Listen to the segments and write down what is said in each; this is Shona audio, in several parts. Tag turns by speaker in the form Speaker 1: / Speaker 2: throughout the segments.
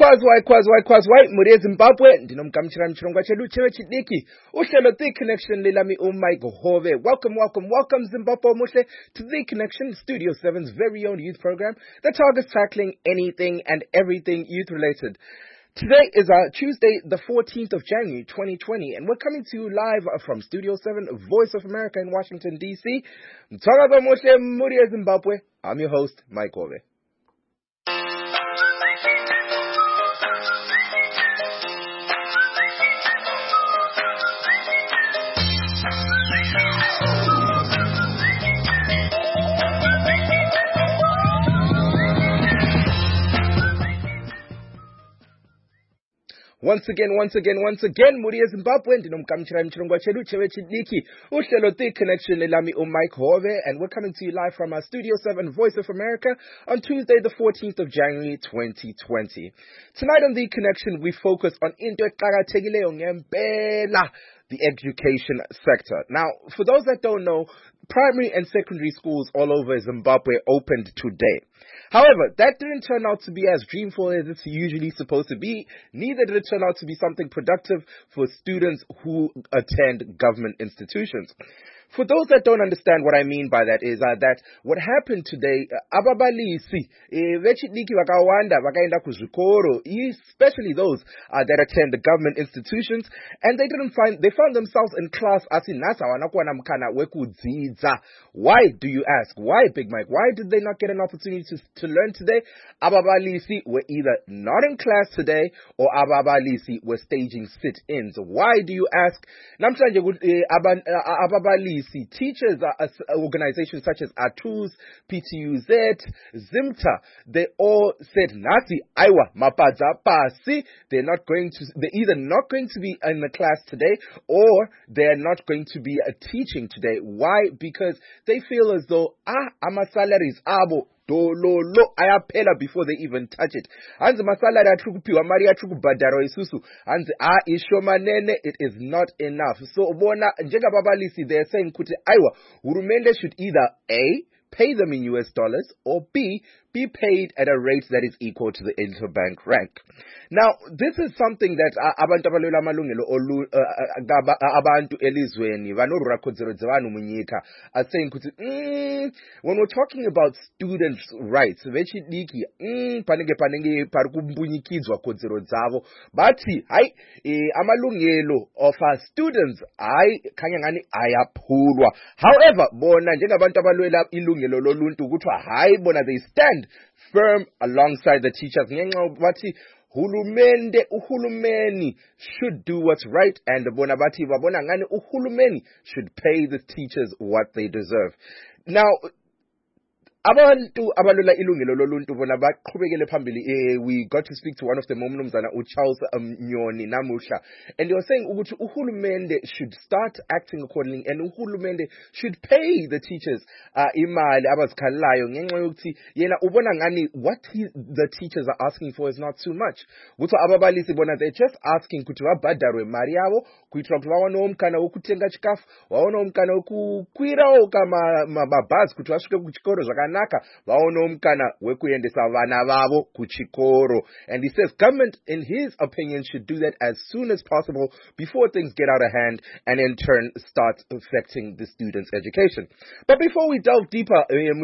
Speaker 1: Waikwazi, muri eZimbabwe, ndinomkamchira mchirongwa chedu chewe chidiki, uhlelo The Connection lilami Mike Hove. Welcome Zimbabwe mushle to The Connection, Studio 7's very own youth program that targets tackling anything and everything youth related. Today is Tuesday, the 14th of January, 2020, and we're coming to you live from Studio 7, Voice of America in Washington, D.C. Mthakaza mushle muri eZimbabwe. I'm your host, Mike Hove. Once again, muri eZimbabwe, ndinomkamchira mchirongwa chedu chewe chidiki, uhlelo The Connection lilami Mike Hove, and we're coming to you live from our Studio 7 Voice of America on Tuesday, the 14th of January, 2020. Tonight on The Connection, we focus on into eqakathekileyo ngempela, the education sector. Now, for those that don't know, primary and secondary schools all over Zimbabwe opened today. However, that didn't turn out to be as dreamful as it's usually supposed to be. Neither did it turn out to be something productive for students who attend government institutions. For those that don't understand what I mean by that is that what happened today, ababalisi vechidiki vakawanda vakaenda kuzvikoro, especially those that attend the government institutions, and they found themselves in class asi nhasi havana kuwana mukana wekudzidza. Why, do you ask? Why, Big Mike? Why did they not get an opportunity to learn today? Ababalisi were either not in class today or ababalisi were staging sit-ins. Why, do you ask? Namhlanje ababalisi, teachers, organizations such as ATUS, PTUZ, ZIMTA, they all said, Nasi, Aiwa, Mapadza, Pasi, they're either not going to be in the class today or they're not going to be teaching today. Why? Because they feel as though, ama salaries, abo, dololo ayaphela before they even touch it. Anzi masalari atrukupiwa mari atrukubhadharo isusu. Anzi ishomanene, it is not enough. So bona njengababalisi, they're saying kuti aiwa hurumende should either A, pay them in US dollars, or B, be paid at a rate that is equal to the interbank rank. Now, this is something that abantu abalwela amalungelo abantu elizweni vanorura kodzero dzevanu munyika are saying kuti when we're talking about students' rights vechidiki panenge pari kumbunyikidzwa kodzero dzavo, bati hai amalungelo of our students kanyangani ayaphulwa. However, bona njengabantu abalwela ilungelo loluntu kuthiwa hai bona they stand firm alongside the teachers. Uhulumeni should do what's right, and bonabati babona ngani uhulumeni should pay the teachers what they deserve. Now, abantu abalula ilungelo loluntu bona baqhubekele phambili. We got to speak to one of them, umnumzana uCharles Nyoni namuhla, and they were saying ukuthi uhulumende should start acting accordingly, and uhulumende should pay the teachers imali abazikhalayo ngenxa yokuthi yena ubona ngani what the teachers are asking for is not too much. Ukuthi ababalisi bona they're just asking ukuthi babhadarwe mari yavo kuitira kuti vaone umkana wokutenga chikafu, vaone umkana wokukwirawo mabhazi kuti vasvike kuchikoro zvakanaka, vaone umkana wekuendesa vana vavo kuchikoro. And he says government, in his opinion, should do that as soon as possible before things get out of hand and in turn start affecting the students' education. But before we delve deeper,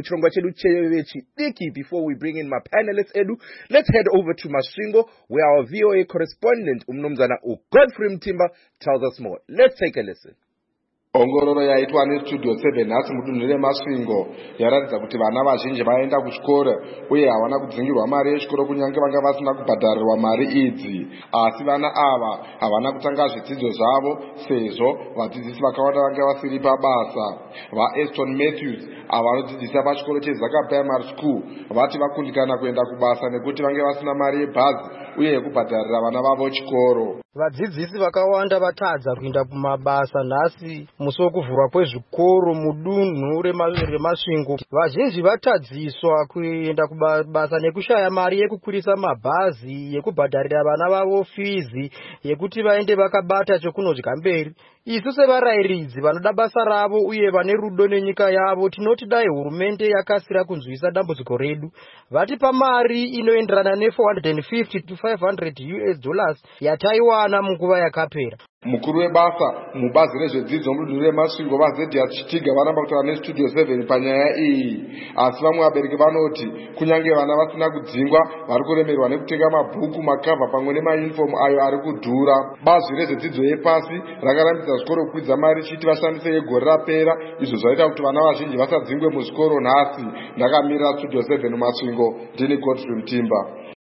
Speaker 1: before we bring in my panelists, Edu, let's head over to Masvingo, where our VOA correspondent, Umnumzana Godfrey Mtimba, tells us more. Let's take a listen.
Speaker 2: Ongororo yaitwa neStudio 7 nhasi mudunhu reMasvingo yaratidza kuti vana vazhinji vaenda kuchikoro uye havana kudzingirwa mari yechikoro kunyange vanga vasina kubhadharirwa mari idzi. Asi vana ava havana kutanga zvidzidzo zvavo sezvo vadzidzisi vakawanda vanga vasiri pabasa. VaEston Matthews ava vanodzidzisa pachikoro cheZaka Primary School vati vakundikana kuenda kubasa nekuti vange vasina mari yebhazi uye yekubhadharira vana vavo chikoro.
Speaker 3: Vadzidzisi vakawanda vatadza kuenda kumabasa nhasi musi wekuvhurwa kwezvikoro mudunhu reMasvingo. Vazhinji vatadziswa kuenda kubasa nekushaya mari yekukwirisa mabhazi, yekubhadharira vana vavo fizi, yekuti vaende vakabata chekunodya mberi. isu sevarayiridzi vanoda basa ravo uye vane rudo nenyika yavo tinoti dai hurumende yakasira kunzwisa dambudziko redu vatipa mari inoenderana ne$450 to $500 yataiwana munguva yakapera.
Speaker 2: Mukuru webasa mubazi rezvedzidzo mudunhu remasvingo vaZedhias Chitiga varamba kutaura neStudio 7 panyaya iyi. Asi vamwe vabereki vanoti kunyange vana vasina kudzingwa vari kuremerwa nekutenga mabhuku, makavha pamwe nemayunifomu ayo ari kudhura. Bazi rezvedzidzo yepasi rakarambidza zvikoro kukwidza mari richiti vashandise yegore rapera, izvo zvaita kuti vana vazhinji vasadzingwe muzvikoro nhasi. Ndakamirira Studio 7 Masvingo, ndini Godfrey Mutimba.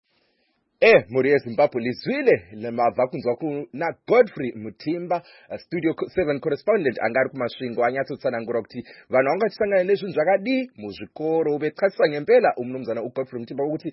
Speaker 1: Muri eZimbabwe lizwile lemava kunzwa kuna Godfrey Mutimba, Studio 7 correspondent angari kumasvingo anyatsotsanangura kuti vanhu vangasangana nezvinhu zvakadi muzvikoro. Ubechasisa ngempela umnumzana uGodfrey Mutimba ukuthi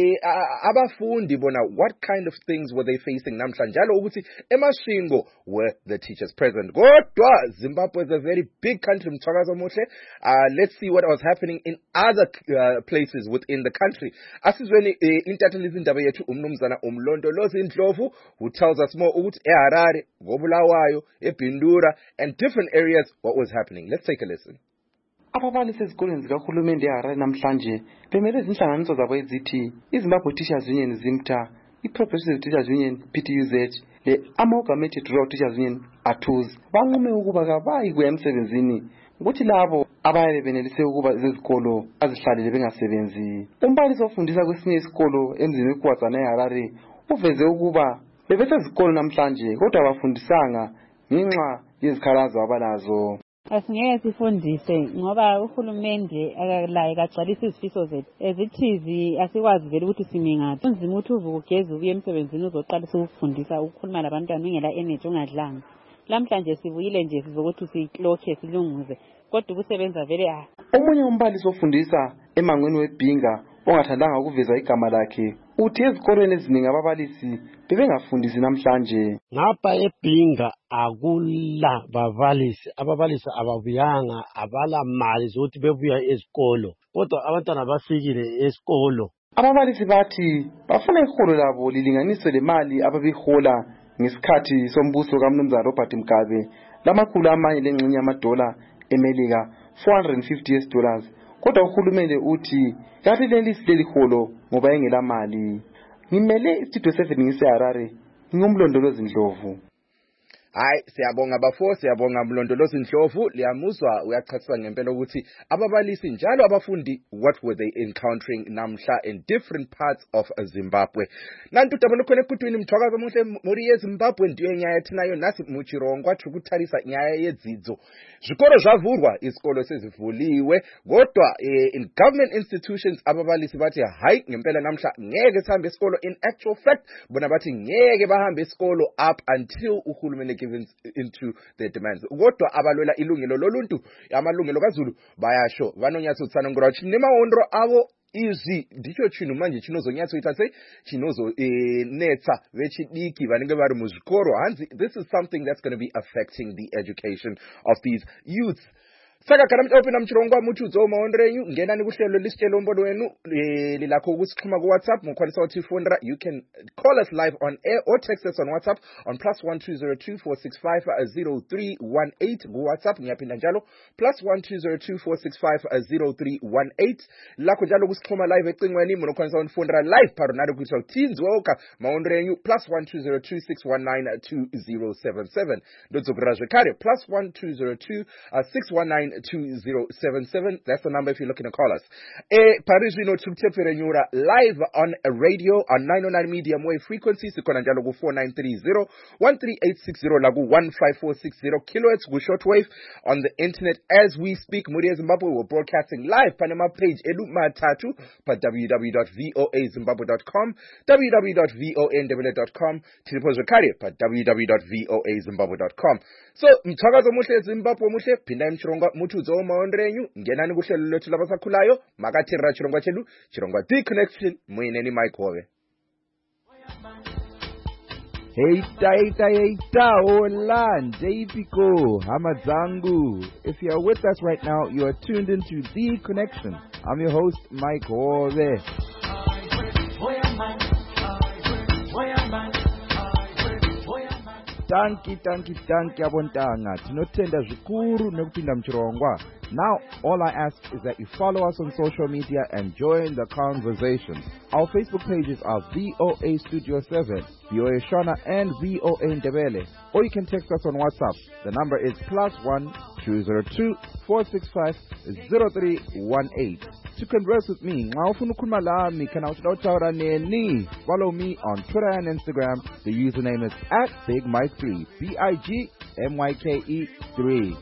Speaker 1: abafundi bona what kind of things were they facing namhlanje, njalo ukuthi emasvingo were the teachers present. Kodwa Zimbabwe is a very big country, mthwakazo muhle. Let's see what was happening in other places within the country. Asizweni intatheli izindaba yethu umnumzana umlondolozi Ndlovu, who tells us more ukuthi eHarare, ngoBulawayo, eBindura and different areas what was happening. Let's take a listen.
Speaker 4: Ababalisi ezikoleni zikahulumende eHarare namhlanje bemele izinhlanganiso zabo ezithi iZimbabwe Teachers Union ZIMTA, iProgressive Teachers Union PTUZ, le-Amalgamated Rural Teachers Union ATUZ banqume ukuba kabayi kuya emsebenzini ukuthi labo abaye benelise ukuba ezikolo azihlalele bengasebenzi. Umbalisi ofundisa kwesinye isikolo emzini weKwaZana eHarare uveze ukuba bebesezikolo namhlanje kodwa abafundisanga ngenxa yezikhalazo abalazo.
Speaker 5: Asingeke sifundise ngoba uhulumende akalaye kagcwalisa izifiso zethu ezithizi, asikwazi vele ukuthi sime ngaphi. Unzima ukuthi uvuke ugeze ubuye emsebenzini uzoqalisa ukufundisa ukukhuluma labantwana ungela energy ungadlanga. Lamhlanje sibuyile nje sizokuthi siklokhe silunguze kodwa ukusebenza vele
Speaker 4: Omunye umbalisi ofundisa emangweni weBhinga ongathandanga ukuveza igama lakhe uthi ezikolweni eziningi ababalisi bebengafundisi namhlanje.
Speaker 6: Ngapha eBhinga akula babalisi, ababalisi ababuyanga, abala mali zokuthi bebuya ezikolo kodwa abantwana bafikile esikolo.
Speaker 4: Ababalisi bathi bafuna iholo labo lilinganiswe lemali ababihola ngesikhathi sombuso kaMnumzana Robert Mugabe lamakhulu amanye lengxenye yamadola eMelika $450. Kodwa uhulumende uthi kathi leli holo ngoba engela mali. Ngimele Studio 7 ngiseHarare, ngingumlondolozi Ndlovu.
Speaker 1: Hayi, siyabonga bafo, siyabonga mlondolozi Ndlovu. Liyamuzwa uyachasisa ngempela ukuthi ababalisi njalo abafundi what were they encountering namhla in different parts of Zimbabwe. Nantu dabolo khona ekutwini mthwakazo muhle muri yeZimbabwe ndiyo nyaya yathinayo nasi muchirongwa chokutharisa nyaya yedzidzo. Zvikoro zvavhurwa, isikolo sezivuliwe, kodwa in government institutions ababalisi bathi hayi ngempela namhla ngeke sihambe isikolo. In actual fact bona bathi ngeke bahambe isikolo up until uhulumende gives into their demands. Kodwa abalwela ilungelo loluntu, amalungelo kaZulu bayasho vanonyatso tsanongora chini nemaondro avo izvi ndicho chinhu manje chinozonyatso ita sei chinozo netsa vechidiki vanenge vari muzvikoro. Hanzi this is something that's going to be affecting the education of these youths. Saka kana mtopina mchirongwa mutudzo maondrenyu ngenani kuhlelo lisitshelo mbono wenu lilakho ukusixhuma ku WhatsApp mukwanisa uthi phone. You can call us live on air or text us on WhatsApp on +12024650318 ku WhatsApp. Ngiyaphinda njalo +12024650318 lakho njalo kusixhuma live ecingweni munokwanisa ukufondera live paronado kuthi uthinzi woka maondrenyu +12026192077 ndodzokera zvekare +12026192077. That's the number if you're looking to call us. Parizino tukutepere nyura live on a radio on 909 medium wave frequencies. Sikona njalo ku 4930 13860 lagu 15460 kilohertz ku shortwave on the internet as we speak. Muri eZimbabwe we're broadcasting live panama page elu matatu pa www.voazimbabwe.com, www.voandebele.com, tilipo zvekare pa www.voazimbabwe.com. So mthakazo muhle Zimbabwe muhle pinda mchirongwa mutudzo maondrenyu ngenani kuhlelo lethu labasakhulayo makathirira chirongwa chedu chirongwa The Connection muineni Mike Hove.
Speaker 7: Heita, hola, Jaypiko, Hamadzangu. If you are with us right now, you are tuned into The Connection. I'm your host, Mike Hove. Tanki abontanga. Tinotenda zvikuru nekupinda mchirongwa. Now, all I ask is that you follow us on social media and join the conversation. Our Facebook pages are VOA Studio 7, VOA Shona, and VOA Ndebele. Or you can text us on WhatsApp. The number is +1 202 465 0318. To converse with me, follow me on Twitter and Instagram. The username is @BigMike3, BIGMYKE3.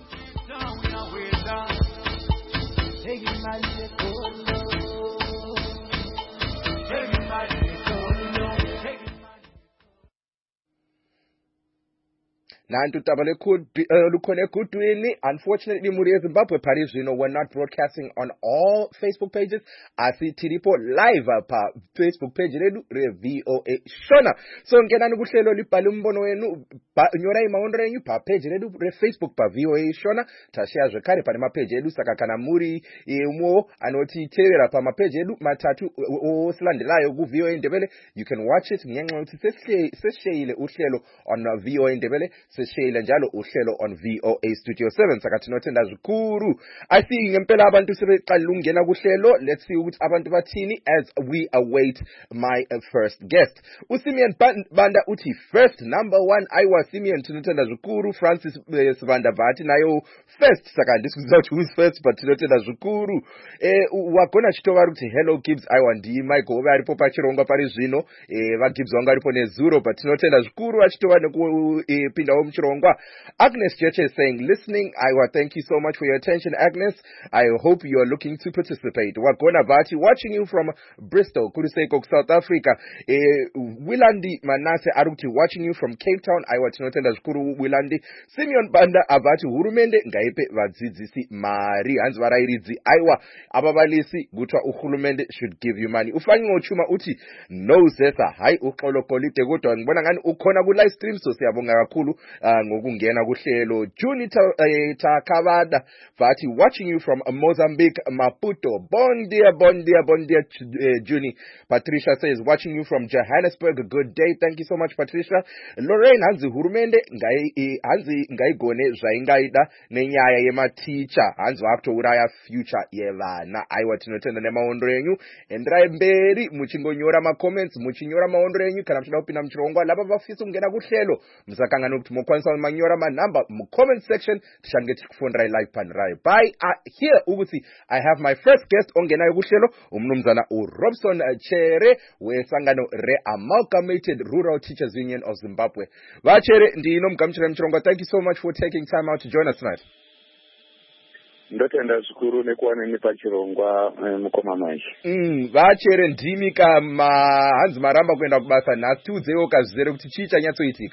Speaker 1: Unfortunately, Muria Zimbabwe Paris, we're not broadcasting on all Facebook pages. I see Tiripo live pa Facebook page redu re VOA Shona. So ngena nukuhlelo libhale umbono wenu nyora imaondra yenyu pa page redu re Facebook pa VOA Shona. Tashare zvekare pane mapage edu saka kana muri umwo anotitevera pa mapage edu matatu osilandelayo ku VOA Ndebele, you can watch it ngenxa ukuthi sesisheyile uhlelo on VOA Ndebele. Seshayile njalo uhlelo on VOA Studio 7 saka tinotenda zvikuru. I see ngempela abantu sebeqala ukungena kuhlelo. Let's see ukuthi abantu bathini as we await my first guest. uSimeon Banda uthi first number 1 aiwa Simeon tinotenda zvikuru. Francis Sibanda Vati nayo first saka ndisikuziva ukuthi who's first but tinotenda zvikuru. Wagona chitova kuti hello Gibbs aiwa ndi Michael Hove aripo pachirongwa pari zvino. Va Gibbs wanga aripo nezuro but tinotenda zvikuru achitova nekupinda Chirongwa. Agnes Jeche is saying, listening, Iwa, thank you so much for your attention, Agnes. I hope you are looking to participate. Wagona Vati, watching you from Bristol, Kuruseko, South Africa. Wilandi Manase Aruti, watching you from Cape Town, Iwa, Tinotenda Zkuru, Wilandi. Simeon Banda Avati, Hurumende, Ngaipe, Vadzizisi, Mari, Hansvarairidzi, Iwa, Ababalisi, Gutwa Uhulumende should give you money. Ufanyi Ochuma Uti, no Zesa, Hai, Ukolo Kolite Gutwa, Mbonangan, Ukona ku live stream, so Siabonga Rakulu. Ngokungena kuhlelo Juni Takavada Vati, watching you from Mozambique, Maputo. Bon dia Juni. Patricia says, watching you from Johannesburg. Good day, thank you so much Patricia. Lorraine Hanzi Hurumende ngai gone zvaingaida nenyaya yematicha hanzi vakutouraya future yevana. Aiwa tinotenda nemaondro enyu enderai mberi muchingonyora macomments, muchinyora maondro enyu kana muchida kupinda muchirongwa lava vafisa kungena kuhlelo musakangana kuti mokwanisa manyora manamba mu comment section tishange tikufundira live panrai by here ukuthi I have my first guest ongenayo kuhlelo umnumzana uRobson Chere wesangano re-Amalgamated Rural Teachers Union of Zimbabwe. Vachere ndinomgamchira mchirongwa, thank you so much for taking time out to join us tonight.
Speaker 8: Ndotenda zvikuru nekuwaneni pachirongwa mukoma manje.
Speaker 1: Vachere ndimika hanzi maramba kuenda kubasa nhasi tiudzewo kazvizere kuti chii chanyatsoitika.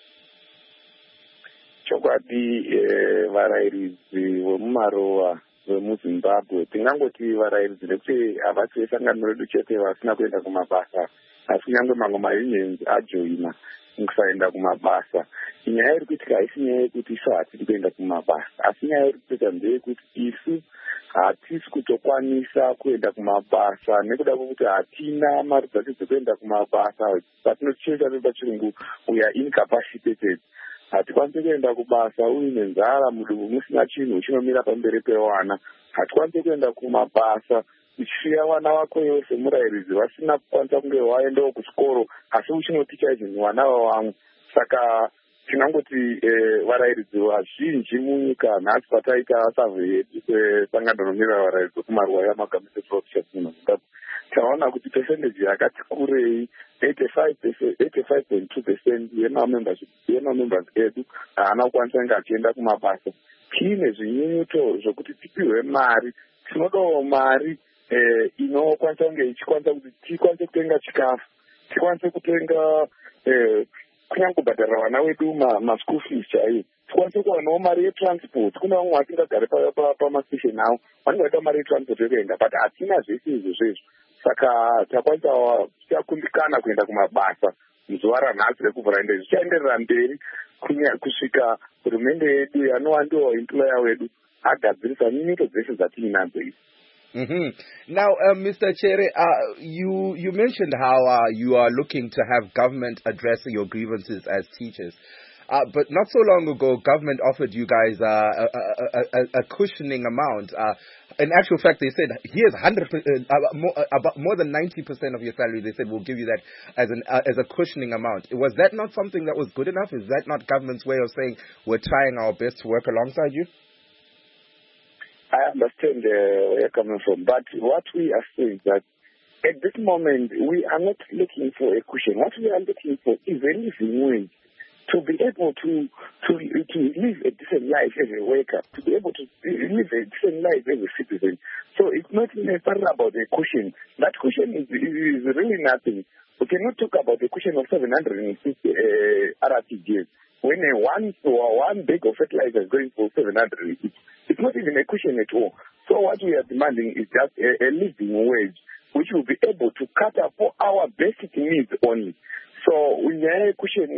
Speaker 8: Chokwadi varayiridzi vemumarowa vemuZimbabwe tingangoti varayiridzi nekuti havasi vesangano redu chete vasina kuenda kumabasa asi nyangwe mamwe maunions ajoina kusaenda kumabasa. Inyaya iri kuitika haisi nyaya yekuti isu hatiri kuenda kumabasa asi nyaya iri kuita ndeyekuti isu hatisi kutokwanisa kuenda kumabasa nekuda kwekuti hatina mari dzacho dzekuenda kumabasa patinocheka nepachirungu we are incapacitated. Hatikwanisi kuenda kubasa uine nzara mudumbu musina chinhu chinomira pamberi pevana. Hatikwanisi kuenda kumabasa uchifiya vana vako iwe semurayiridzi vasina kukwanisa kunge vaendawo kuchikoro asi uchinoticha izvinhu vana vavamwe. Saka tinangoti varayiridzi vazhinji munyika nhasi pataita survey yedu kwesangano rinomira varayiridzi kumaruwa yeAmalgamated Rural Teachers Union of Zimbabwe taona kuti percentage yakati kurei 85.2% yemamembers edu haana kukwanisa kunge achienda kumabasa. Tiine zvinyunyuto zvokuti tipiwe mari, tinodawo mari inokwanisa kunge ichikwanisa kuti tikwanise kutenga chikafu, tikwanise kutenga kunyange kubhadharira vana vedu maschool fees chaiyo, tikwanise kuwanawo mari yetransport. Kuna vamwe vasingagare pamastation avo vanenge vaita mari yetransport yekuenda but hatina zvese izvozvo. Saka takwanisa takundikana kuenda kumabasa muzuva ranhasi rekuvhura ndezvi zvichaenderera mberi kusvika hurumende yedu yanova ndiwo employer wedu agadzirisa nyunyuto dzeshe dzatiinadzo idzi.
Speaker 1: Now, Mr. Chere, you mentioned how you are looking to have government address your grievances as teachers. But not so long ago, government offered you guys a cushioning amount. In actual fact, they said, here's 100%, about more than 90% of your salary. They said, we'll give you that as a cushioning amount. Was that not something that was good enough? Is that not government's way of saying, we're trying our best to work alongside you?
Speaker 8: I understand where you're coming from, but what we are saying is that at this moment, we are not looking for a cushion. What we are looking for is a living wage, to be able to live a decent life as a worker, to be able to live a decent life as a citizen. So it's not necessarily about a cushion. That cushion is really nothing. We cannot talk about a cushion of 750 RTGs. When one bag of fertilizer is going for 700, it's not even a cushion at all. So what we are demanding is just a living wage, which will be able to cater for our basic needs only. So we have a cushion.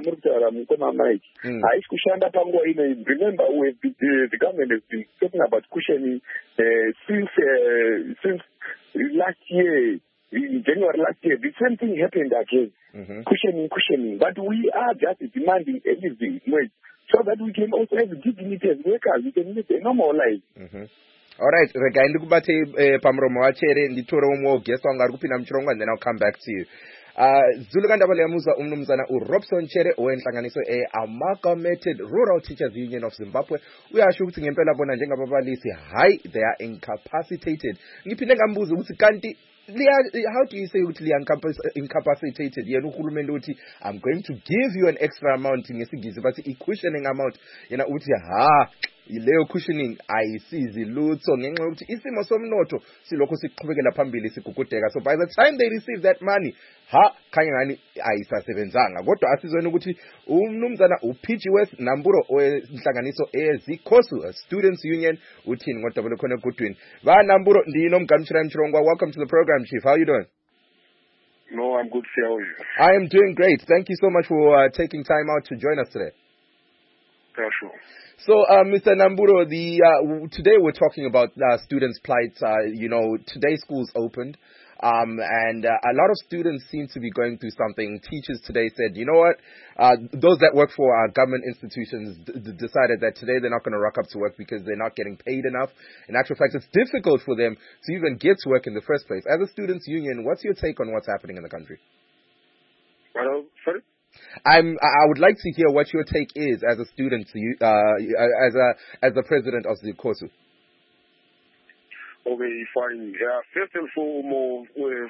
Speaker 8: Remember, the government has been talking about cushioning since last year. In January last year, the same thing happened again. Cushioning. But we are just demanding a living wage so that we can also have dignity as workers. We can live a normal life.
Speaker 1: All right, Regain Lukubate Pamromo Chere, Nditoro guest on Garupina Mchronga, and then I'll come back to you. Zuluganda Balemuza Umnumzana Robson Chere, Owen Sanganiso, Amalgamated Rural Teachers Union of Zimbabwe. We are shooting in Pela Bonajenga Babalisi. Hi, they are incapacitated. Nipinegambuzu Kanti. How do you say incapacitated? I'm going to give you an extra amount in but a cushioning amount. Ileo cushioning ayisizi lutho ngenxa ukuthi isimo somnotho silokho siqhubekela phambili sigugudeka. So by the time they receive that money, khanye ngani ayisasebenzanga. Kodwa asizweni ukuthi umnumzana uPG West Namburo owenhlanganiso ezikhosu Students Union uthini ngodwa bekhona Goodwin. Ba Namburo ndino Mgamchira Mchirongwa. Welcome to the program, Chief. How are you doing?
Speaker 9: No, I'm good. How are you?
Speaker 1: I am doing great. Thank you so much for taking time out to join us today.
Speaker 9: Yeah, sure.
Speaker 1: So, Mr. Namburo, today we're talking about students' plight. Today schools opened, and a lot of students seem to be going through something. Teachers today said, you know what, those that work for government institutions decided that today they're not going to rock up to work because they're not getting paid enough. In actual fact, it's difficult for them to even get to work in the first place. As a students' union, what's your take on what's happening in the country?
Speaker 9: Sorry?
Speaker 1: I would like to hear what your take is as a student, as the president of the COSU.
Speaker 9: Okay, fine. First and foremost,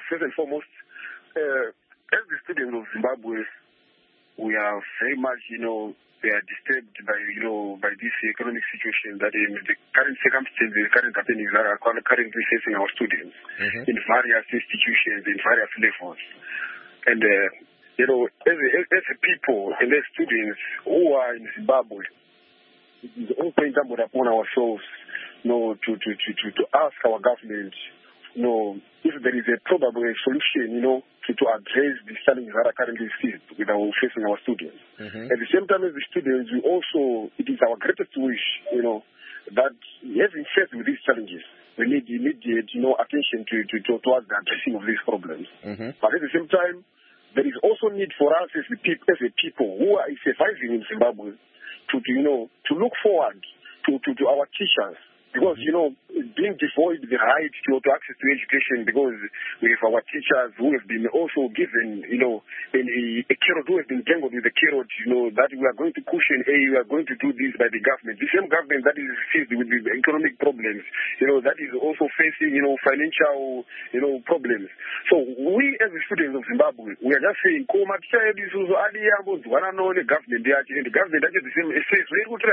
Speaker 9: as the students of Zimbabwe, we are very much, we are disturbed by this economic situation that in the current circumstances, the current happenings that are currently facing our students in various institutions, in various levels, and. As a people and as students who are in Zimbabwe, it is also incumbent upon ourselves, to ask our government, if there is a probable solution, to address the challenges that are currently facing our students. At the same time as the students, it is our greatest wish, that having faced with these challenges, we need immediate, attention towards the addressing of these problems. But at the same time, there is also need for us as a people who are surviving in Zimbabwe to look forward to our teachers. Because, being devoid the right to access to education, because we have our teachers who have been also given, a carrot, who have been jangled with the carrot, that we are going to cushion, we are going to do this by the government. The same government that is faced with the economic problems, that is also facing, financial, problems. So we as the students of Zimbabwe, we are just saying, and the government, and the government that is the same, says, because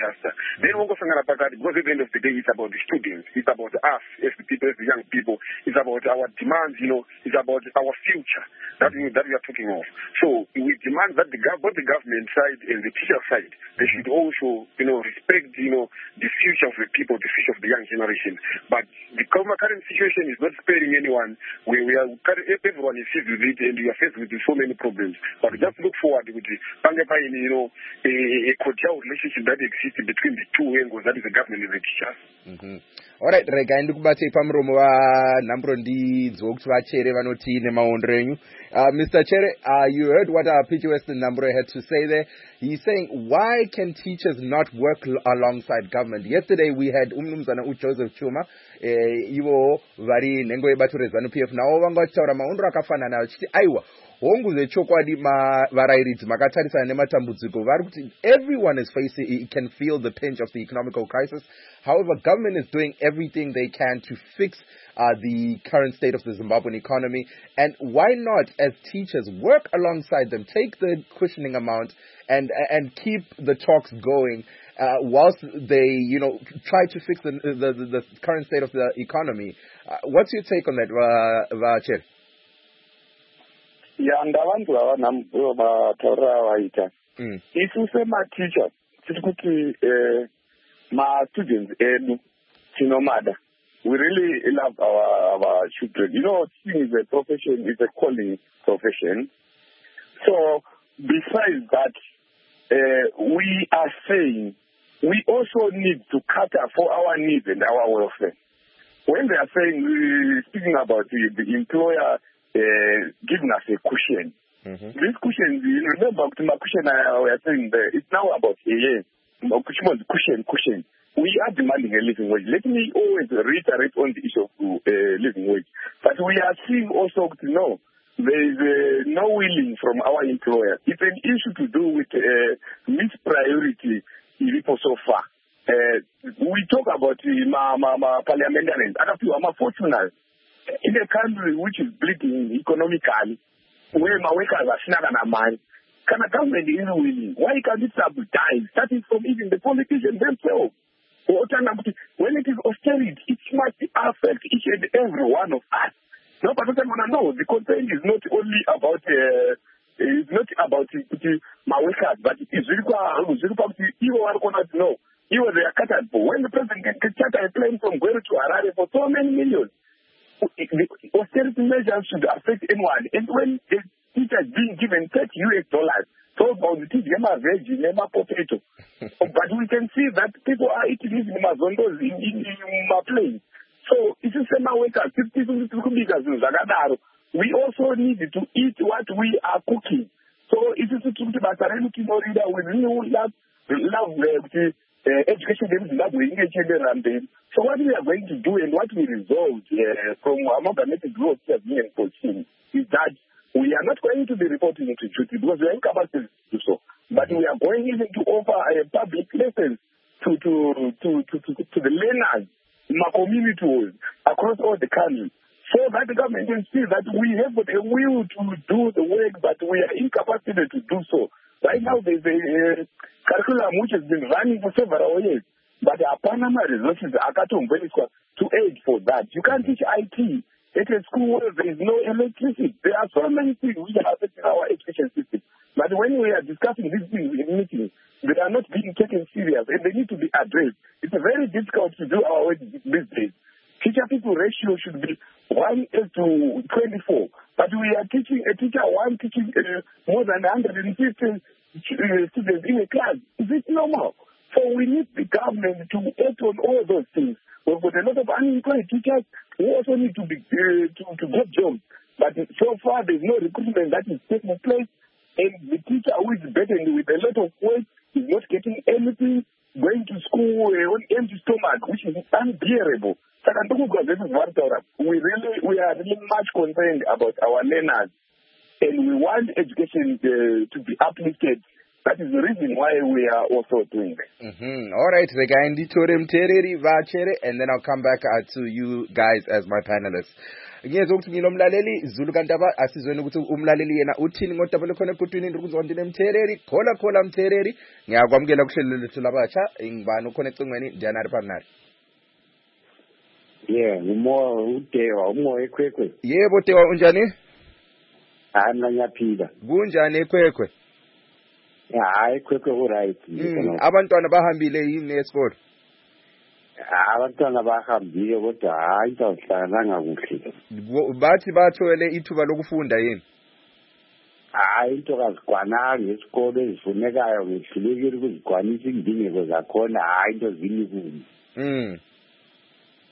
Speaker 9: at the end of the day, it's about the students, it's about us as the people, as the young people, it's about our demands, it's about our future that we are talking of. So we demand that both the government side and the teacher side, they should also, respect, the future of the people, the future of the young generation. But the current situation is not sparing anyone. Everyone is faced with it, and we are faced with so many problems. But just look forward with the a cordial relationship that exists between the two angles, that is the government and the teachers.
Speaker 1: Alright, rega ndikubate pamuromo vanhamburo ndinzwa kuti vachere vanoti nemaondro enyu. Mr. Chere, you heard what our PG Western Namburo had to say there. He's saying, why can teachers not work alongside government? Yesterday we had Umnumzana Joseph Chuma, ivo vari nengo yebato rezanu-PF, navo vanga vachitaura maondro akafanana vachiti aiwa hongu zvechokwadi varairidzi makatarisana nematambudziko vari kuti everyone is facing, can feel the pinch of the economical crisis. However, government is doing everything they can to fix the current state of the Zimbabwean economy, and why not, as teachers, work alongside them, take the cushioning amount and keep the talks going whilst they, try to fix the current state of the economy. What's your take on that, Vachere?
Speaker 8: Yeah, ndavantu ava vataurira vaita isu sema-teachers tiri kuti ma-students edu tinomada. We really love our children. Teaching is a profession, it's a calling profession. So besides that, we are saying we also need to cater for our needs and our welfare. When they are saying, speaking about the employer giving us a cushion, this cushion, remember my cushion we are saying there, it's now about a year. Cushion. We are demanding a living wage. Let me always reiterate on the issue of living wage. But we are seeing also to know there is no willing from our employer. It's an issue to do with mispriority so far. We talk about parliamentarians, other people are fortunate. In a country which is bleeding economically, where my workers are snagging a man, can a government is willing? Why can't it subsidize? Starting from even the politicians themselves. When it is austerity, it must affect each and every one of us. No, but I want to know the concern is not only about my workers, but it is really about you want to know. You were there when the president can charter a plane from Guerrero to Harare for so many millions. The austerity measures should affect anyone. And when a teacher is being given $30, so about the teacher, veggie, potato. But we can see that people are eating these mazondos in my plane. So it is a workers. We also need to eat what we are cooking. So it is to we really love education that we engage in. So what we are going to do and what we resolved from amalgamated growth as me and Coaching is that we are not going to be reporting to duty because we are incapacitated to do so. But we are going even to offer public lessons to the learners in my community across all the country, so that the government can see that we have got a will to do the work, but we are incapacitated to do so. Right now, there's a curriculum which has been running for several years, but our Panama resources are to aid for that. You can't teach IT at a school where there is no electricity. There are so many things which are affecting our education system. But when we are discussing these things in meetings, they are not being taken serious and they need to be addressed. It's very difficult to do our work these days. Teacher-people ratio should be 1:24. But we are teaching a teacher one teaching more than 150 students in a class. Is it normal? So we need the government to act on all those things. We've got a lot of unemployed teachers who also need to be to get jobs. But so far there's no recruitment that is taking place. And the teacher who is burdened with a lot of work is not getting anything, going to school on empty stomach, which is unbearable. We are really much concerned about our learners, and we want education to be uplifted. That is the reason why we are also doing this.
Speaker 1: All right, and then I'll come back to you guys as my panelists. Ngiyezwa ukuthi mina umlaleli Zulu kantaba asizweni ukuthi umlaleli yena uthini ngodaba lekhona ekutwini ndikuzwa ndine Mthereri khola Mthereri ngiyakwamukela kuhlelo lethu labatsha ngibani ukhona ecingweni Ndiyanari Pamnari.
Speaker 10: Umoya eKwekwe.
Speaker 1: Yebo Tewa unjani?
Speaker 10: Ngiyaphila.
Speaker 1: Kunjani eKwekwe?
Speaker 10: eKwekwe alright.
Speaker 1: Abantwana bahambile yini esikole?
Speaker 10: Abantwana bahambile kodwa hayi awuhlangananga kuhle.
Speaker 1: Bathi bathole ithuba lokufunda yini?
Speaker 10: Into kazigwananga esikole ezifunekayo ngihlulekile ukuzigwanisa indingeko zakhona into zini kuni.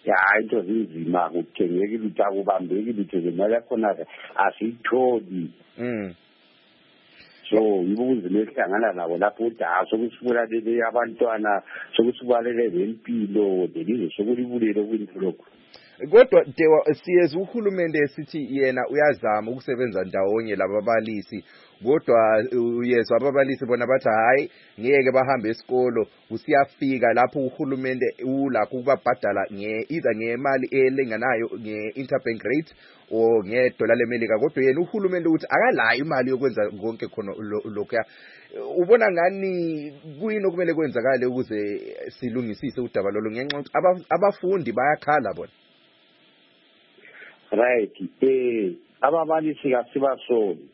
Speaker 10: hayi into zinzima kuthengeki lutho akubambeki lutho zemali yakhona asiyitholi so yibo ubunzima esihlangana nabo lapho uda sokusibulalele abantwana sokusibulalele nempilo lelizwe sokulibulele kwinto lokho.
Speaker 1: Kodwa Dewa siyeza uhulumende esithi yena uyazama ukusebenza ndawonye lababalisi kodwa uyezwa ababalisi bona bathi hayi ngeke bahambe esikolo usiyafika lapho uhulumende ulakho ukubabhadala either ngemali elenganayo nge-interbank rate or ngedola lemelika kodwa yena uhulumende uthi akalayo imali yokwenza konke khona lokho. Ubona ngani kuyini okumele kwenzakale ukuze silungisise udaba lolo ngenxa ukuthi abafundi bayakhala bona?
Speaker 10: Right, ababalisi kasibasoli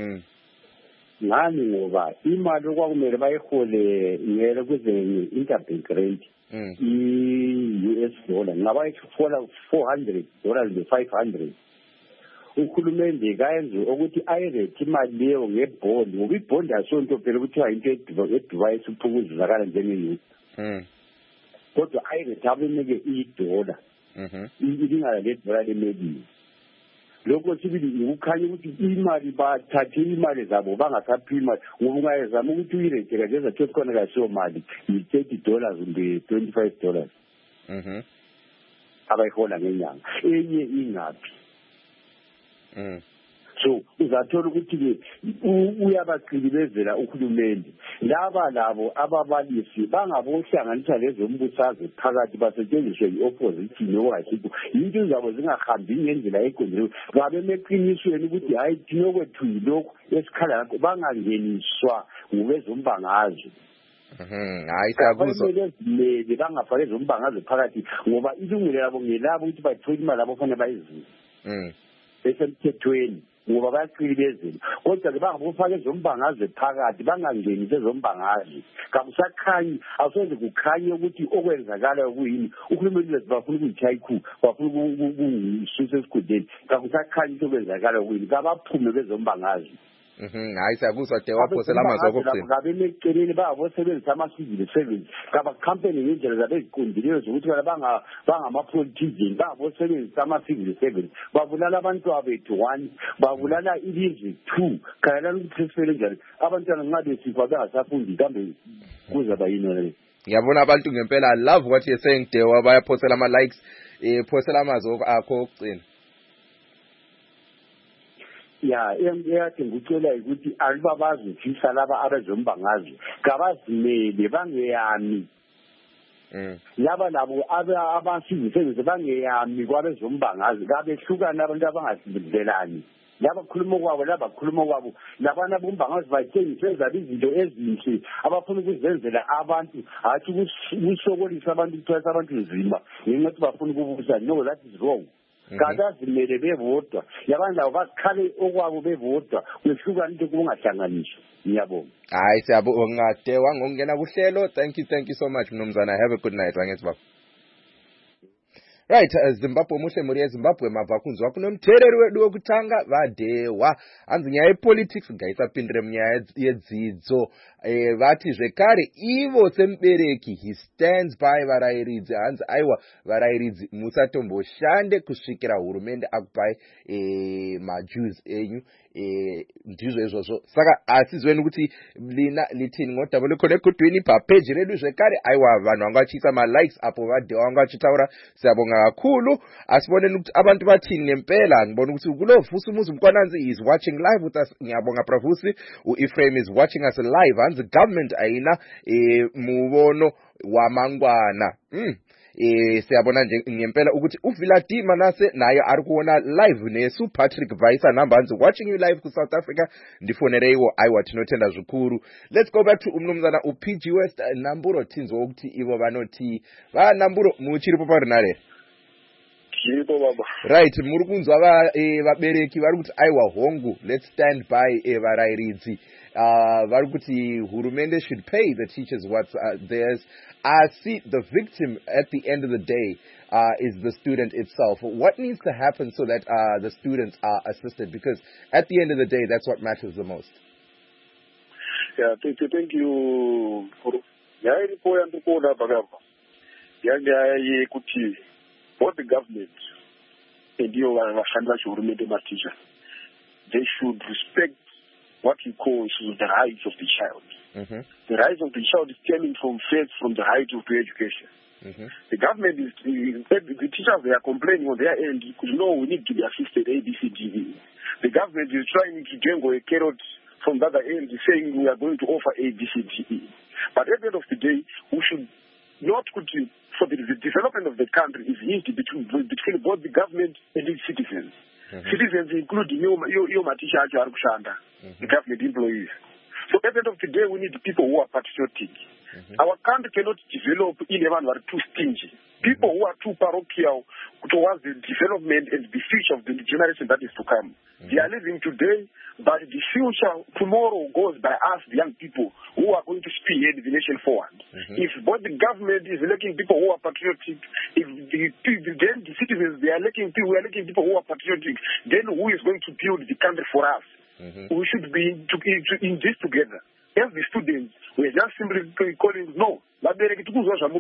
Speaker 10: ngani ngoba imali okwakumele bayihole ngele kwezenye interbank rate i-US dollar ngaba ifola $400 ne-500 uhulumende kayenze ukuthi ayirethe imali leyo ngebhondi ngoba ibhondi asonto phela kuthiwa into eduvayo esiphukuzakala njenge-youth kodwa ayirethe abenike idola ilingana ledola lemelika. Lokho sibili ukukhanya ukuthi imali bathathe imali zabo bangasaphi imali ngoba ungayezama ukuthi uyirethe ngeza thothi khona kasiyo mali yi-$30 kumbe $25 abayihola ngenyanga enye ingaphi. So uzathola ukuthi uyabaqilibezela uhulumende laba labo ababalisi bangabohlanganisa lezo mbusazwe phakathi basetshenziswe i-opposition okwasikho into zabo zingahambi ngendlela eqondileyo babe meqinisweni ukuthi hayi thina kwethu yilokho esikhala ngakho bangangeniswa ngobezombangazwe.
Speaker 1: Hayi sakuzwa
Speaker 10: bangafake ezombangazwe phakathi ngoba ilungelo labo ngelabo ukuthi bathole imali labo fanele bayizile esemthethweni ngoba bayaqilibezela kodwa ke bangabofaka ezombangazwe phakathi bangangenisi ezombangazwe kakusakhanyi asoze kukhanye ukuthi okwenzakalayo kuyini uhulumende bafuna ukuyitshaya ikhu bafuna ukungisusa esikhundleni kakusakhanyi into okwenzakalayo kuyini kabaphume bezombangazwe.
Speaker 1: Hayi sakuzwa Dewa phosela amazwi okugcina
Speaker 10: ngabe meceleni bayabosebenzisa ama-civil service ngaba-company ngendlela zabe ziqondileyo zokuthi bangama-politician bayabosebenzisa ama-civil service babulala abantwana bethu 1 babulala ilizwe 2 khayelela ukuthi sesifele njani abantwana nxa besifa bengasafundi kambe kuzaba yini leyo.
Speaker 1: Ngiyabona abantu ngempela I love what you're saying Dewa bayaphosela ama-likes phosela amazwi akho okugcina.
Speaker 10: Ya eyakhe ngicela ukuthi alibabazifisa laba abezombangazwe kabazimele bangeyami laba labo abasizisebenze bangeyami kwabezombangazwe kabehlukana abantu abangasizelani laba khuluma kwabo labana bombangazwe batshengise zabo izinto ezinhle abafuna ukuzenzela abantu hathi ukusokolisa abantu ukuthwasa abantu nzima ngenxa yokuthi bafuna ukubusa. No, that is wrong. Kadazimele bebodwa yabantu labo bakhale okwabo bebodwa kwehlukana into kungahlanganiswa. Ngiyabonga.
Speaker 1: Hayi siyabonga Dewa ngokungena kuhlelo. Thank you so much mnumzana. Have a good night wangethi baba. Right, Zimbabwe muhle muri Zimbabwe mabvakunzwa kunomthereri wedu wokutanga vaDewa hanzi nyaya yepolitics ngaisapindire munyaya yedzidzo vati zvekare ivo semubereki he stands by varayiridzi hanzi aiwa varayiridzi musatomboshande kusvikira hurumende akupai madues enyu ndizvo izvozvo saka asizweni kuti lina litini ngodaba lekona ekudwini papeji redu zvekare aiwa vanhu vanga vachiisa malikes apo vaDewa vanga vachitaura siyabonga kakhulu asiboneni ukuthi abantu bathini ngempela ngibona ukuthi kulovhusi umuzi mkwananzi is watching live with us ngiyabonga Pravusi uEphraim is watching us live hanzi government ayina mubono wamangwana siyabona nje ngempela ukuthi uViladi Manase naye ari kuona live nesu Patrick Vaisa nambanzi watching you live ku South Africa ndifonere iwo aiwa tinotenda zvikuru. Let's go back to umnumzana uPG West Namburo tinzwa ukuthi ivo vanoti va Namburo muchiripo parinare
Speaker 9: chiripo baba.
Speaker 1: Right, muri kunzwa vabereki vari kuti aiwa hongu let's stand by varayiridzi vari kuti hurumende should pay the teachers what's theirs. See, the victim at the end of the day is the student itself. What needs to happen so that the students are assisted? Because at the end of the day, that's what matters the most.
Speaker 9: Yeah, thank you. Yairi poya ndikuona pakapa. Yanga kuti both the government and your teacher, they should respect what you call the rights of the child. The rights of the child is stemming from the right to education. The government the teachers, they are complaining on their end because we need to be assisted ABCD. The government is trying to jangle a carrot from the other end, saying we are going to offer ABCD. But at the end of the day, we should not continue for the development of the country is used between both the government and its citizens. Citizens including your teacher, the government employees. So at the end of the day, we need people who are patriotic. Our country cannot develop in everyone who are too stingy. People who are too parochial towards the development and the future of the generation that is to come. They are living today, but the future tomorrow goes by us, the young people, who are going to spearhead the nation forward. If both the government is electing people who are patriotic, if the citizens, we are electing people who are patriotic, then who is going to build the country for us? We should be in this together. As the students, we are just simply calling, no, but you mustn't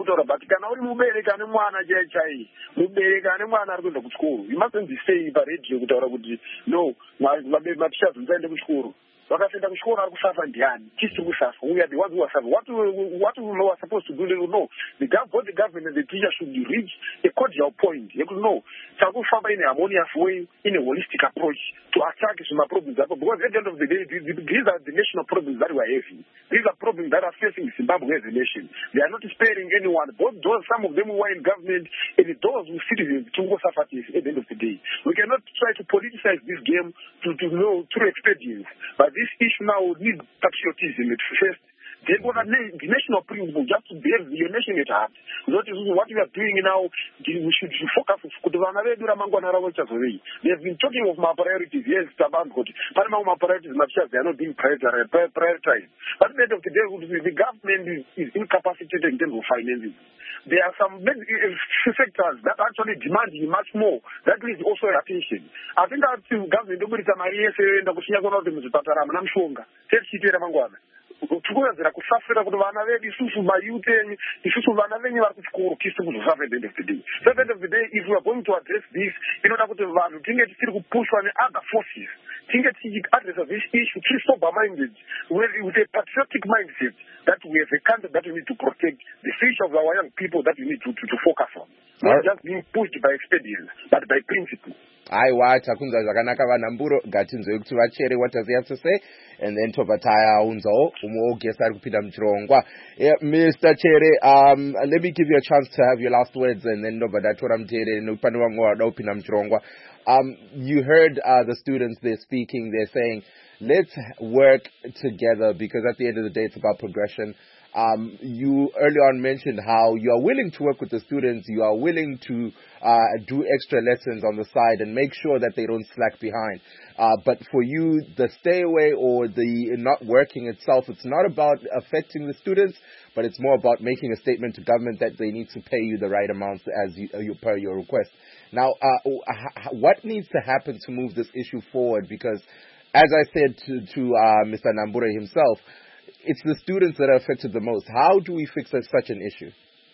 Speaker 9: be saying, no, my teachers in school. We are the ones who are suffering. What we are supposed to do, both the government and the teacher should reach a cordial point. You know, in a harmonious way, in a holistic approach to attack some problems. Because at the end of the day, these are the national problems that we are having. These are problems that are facing Zimbabwe as a nation. They are not sparing anyone. Both those, some of them who are in government, and those who citizens to go suffer at the end of the day. We cannot try to politicize this game through expedience. But this issue now needs patriotism at first. Then the national principle, just to build your nation at heart. That is what we are doing now. We should focus on. They have been talking of my priorities. Yes, but my priorities, they are not being prioritized. But at the end of the day, the government is incapacitated in terms of finances. There are some sectors that actually demand much more. That needs also attention. I think that the government tukuwedzera kusafira kuti vana vedu isusu mayuth isusu vana venyu vari kuchikoro kisi kuzosafa at the end of the day. So at the end of the day, if we are going to address this, inoda kuti vanhu tinge tisiri kupushwa neother forces, tinge tichiaddressa this issue tiri sober-minded with a patriotic mindset that we have a country that we need to protect, the future of our young people that we need to focus on. Not just being pushed by expedience, but by principle.
Speaker 1: Aiwa, takunza zvakanaka vanhamburo ngatinzwe kuti vachere what does he have to say, and then tobataya unzo umogesa ari kupinda muchirongwa. Mr. Chere, let me give you a chance to have your last words, and then nobadatora mtere nopano vamwe vada kupinda muchirongwa. You heard the students, they're speaking, they're saying let's work together, because at the end of the day it's about progression. You early on mentioned how you are willing to work with the students, you are willing to do extra lessons on the side and make sure that they don't slack behind. But for you, the stay away or the not working itself, it's not about affecting the students, but it's more about making a statement to government that they need to pay you the right amounts as you per your request. Now, what needs to happen to move this issue forward? Because as I said to Mr. Nambure himself, it's the students that are affected the most. How do we fix such an issue?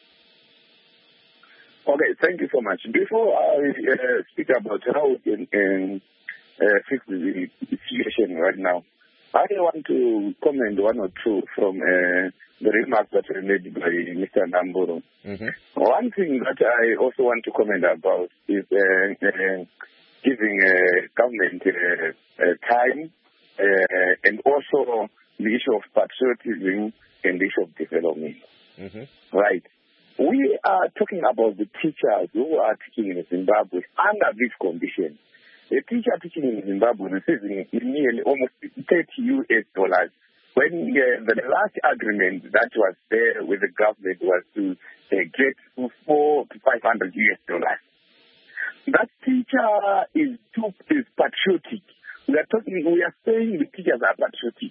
Speaker 8: Okay, thank you so much. Before I speak about how we can fix the situation right now, I want to comment one or two from the remarks that were made by Mr. Namburo. One thing that I also want to comment about is giving government time and also the issue of patriotism and the issue of development. Right. We are talking about the teachers who are teaching in Zimbabwe under this condition. A teacher teaching in Zimbabwe is receiving nearly almost $30 when the last agreement that was there with the government was to get $400 to $500. That teacher is patriotic. We are saying the teachers are patriotic.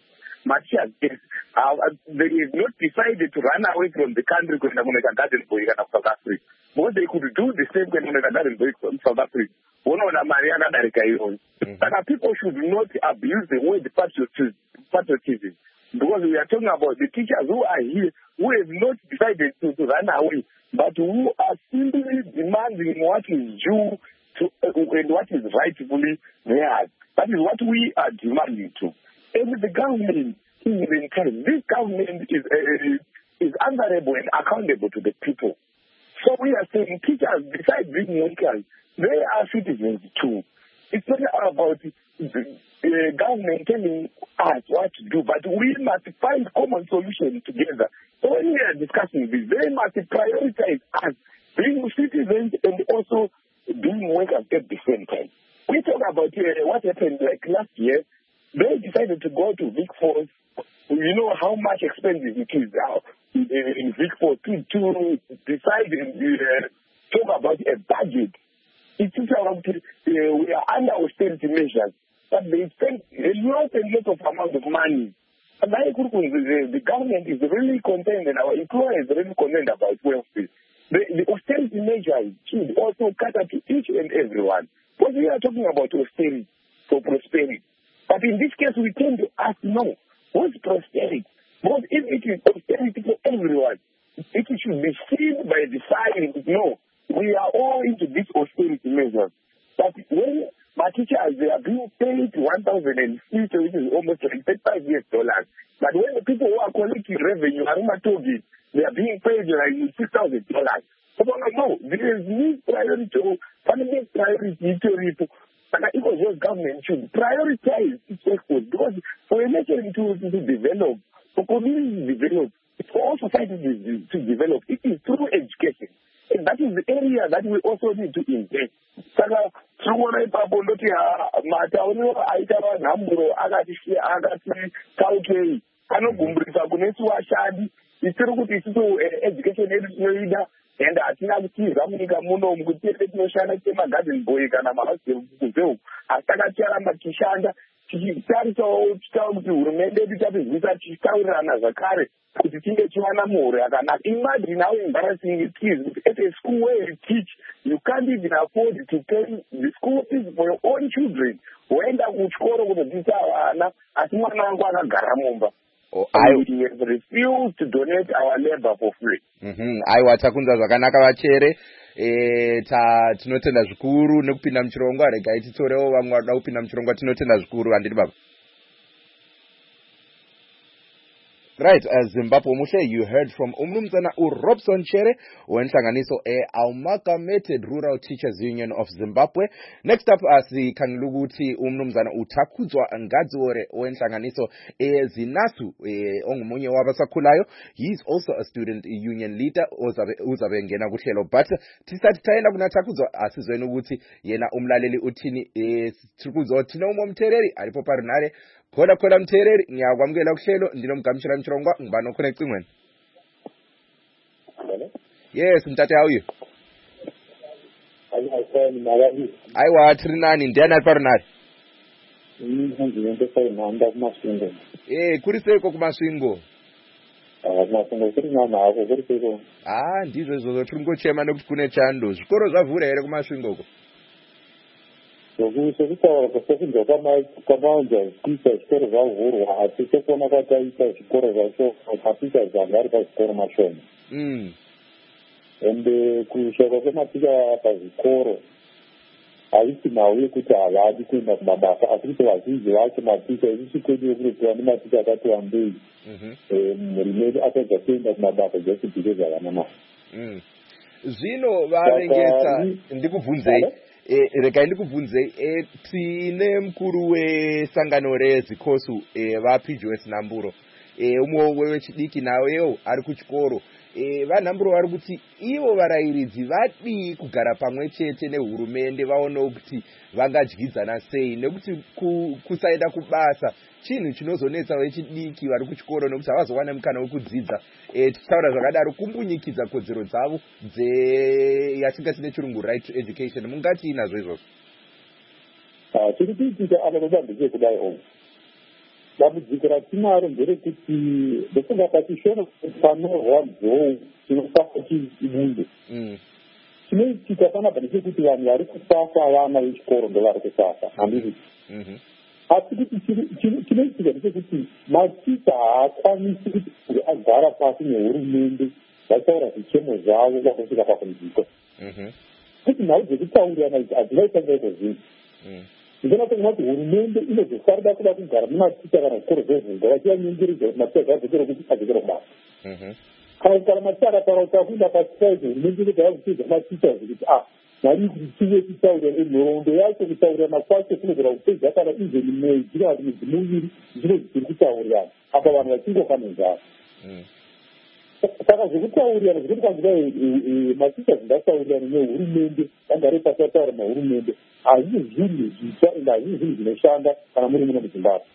Speaker 8: They have not decided to run away from the country because South Africa. What they could do the same when from South Africa. But people should not abuse the word patriotism, because we are talking about the teachers who are here who have not decided to run away, but who are simply demanding what is due to and what is rightfully theirs. That is what we are demanding to. And the government is encouraged. This government is answerable and accountable to the people. So we are saying teachers, besides being workers, they are citizens too. It's not about the government telling us what to do, but we must find common solutions together. So when we are discussing this, they must prioritize us being citizens and also being workers at the same time. We talk about what happened like last year. They decided to go to Vic Falls. You know how much expensive it is now in Vic Falls to decide and talk about a budget. It is around, we are under austerity measures, but they spend a lot and lot of amount of money. And the government is really concerned and our employers are really concerned about welfare. The austerity measures should also cater to each and everyone. Because we are talking about austerity for prosperity. But in this case, we tend to ask, no, what's prosperity? Because if it is austerity for everyone, it should be seen by the side, no, we are all into these austerity measures. But when my teachers, they are being paid $1,050, which is almost like $35. But when the people who are collecting revenue, they are being paid like $6,000. So no, there is need priority to fundamental priority to and the Igbo government should prioritize its efforts because for a nation to develop, for communities to develop, for all societies to develop, it is through education. And that is the area that we also need to invest. Saka tsungona ipapo ndoti matauni aita vanhamburo akati taukei anogumburisa kunesu vashandi isiri kuti isiso education yedu tinoida and hatina kutiza munyika muno kuti tese tinoshanda semagarden boy kana mahausekuzeu asi takatiaramba tichishanda tichitarisawo tichitaura kuti hurumende yedu tapezvisa tichitaurirana zvakare kuti tinge tiwana muhoro yakanaka. Imagine how embarrassing it is at a school where you teach, you can't even afford to pay the school fees for your own children. Woenda kuchikoro kunodzidzisa vana asi mwana wangu akagara mumba. We have refused to donate our labor for free.
Speaker 1: Aiwa takunza zvakanaka vachere. Tinotenda zvikuru nekupinda muchirongwa. Regai titorewo vamwe vanoda kupinda muchirongwa. Tinotenda zvikuru handiti baba. Right, Zimbabwe Mushe, you heard from Umnumzana Robson Chere, wenhlanganiso Amalgamated Rural Teachers Union of Zimbabwe. Next up, sikhangilukuthi Umnumzana Utakudzwa Ngadziore, wenhlanganiso Zinasu, ongumunye wabasakhulayo. He is also a student union leader, uzabe ngena kuhlelo. But tisati tayenda kuna Takudzwa asizweni ukuthi yena umlaleli uthini Takudzwa thina umomthereri alipo parinare. Khola mthereri ngiyakwamukela kuhlelo ndinomgamshira mchirongwa ngibano khona ecingweni. Yes mtate how are you? Aiwa trinani ndiyana parinare. Kuri seko kumasvingo. Ndizvo izvozvo tiri kungochema nekuti kune chando. Zvikoro zvavhura here kumasvingo uko?
Speaker 11: Sokutaura kwasekundo kwamaunza kuisa zvikoro zvavhurwa asi sekuona kwataita zvikoro zvacho maticha zvanga ari pazvikoro mashoma. Ende kushaka kwematicha pazvikoro haisi nhau yekuti havadi kuenda kumabasa asi kuti vazhinji vacho maticha isusu kwedu yekurepiwa nematicha akati wandei murimeri atadza kuenda kumabasa zvasibhike zvakanamai.
Speaker 1: Zvino varengesa ndikubvunzei regai ndikubvunzei tine mukuru wesangano rezikosu vaPGS Namburo umwe wechidiki nawewo ari kuchikoro vanhamburo vari kuti ivo varairidzi vadi kugara pamwe chete nehurumende vaonewo kuti vangadyidzana sei nekuti kusaenda kubasa chinhu chinozonetsa vechidiki vari kuchikoro nekuti havazowana mukana wekudzidza. Tichitaura zvakadaro kumbunyikidza kodzero dzavo yatingati nechirungu right to education. Mungati inazvo izvozvo?
Speaker 11: Tiri kuitika apa tadambike kudai ovo dambudziko ratinaro nderekuti ndofunga patishona panorwa nzou tinofaka chibunde chinoitika panapa ndechekuti vanhu vari kusasa vana vechikoro ndo vari kusasa handizvi asi kuti chinoitika ndechekuti maticha haakwanisi kuti agara pasi nehurumende vataura zvichemo zvavo vakasvika pakunzviko kuti nhau dzekutaurirana idzi hadzinaitanga iko zvinhu ndinoona kuti hurumende inozosarida kuda kugara nematicha kana zvikoro zvezvingo vachivanyengeredza kuti maticha zvadzokere kuti adzokere kubasa kana maticha akataura kuti akuenda pasikaidzi hurumende inogara kuchidza maticha zvekuti nari kuti tive tichaurira nhoroondo yacho kutaurirana kwacho kunogona kupedza kana izeni mwedzi kana kuti midzi miviri zvino zvisiri kutaurirana apa vanhu vachingofanenzana saka zvekutaurirana zvekuti kwanzira maticha zvingataurirana nehurumende vagare pasi vataura nehurumende hazvisi zvinhu zvitsva ende hazvisi zvinhu zvinoshanda kana muri muno muzimbabwe.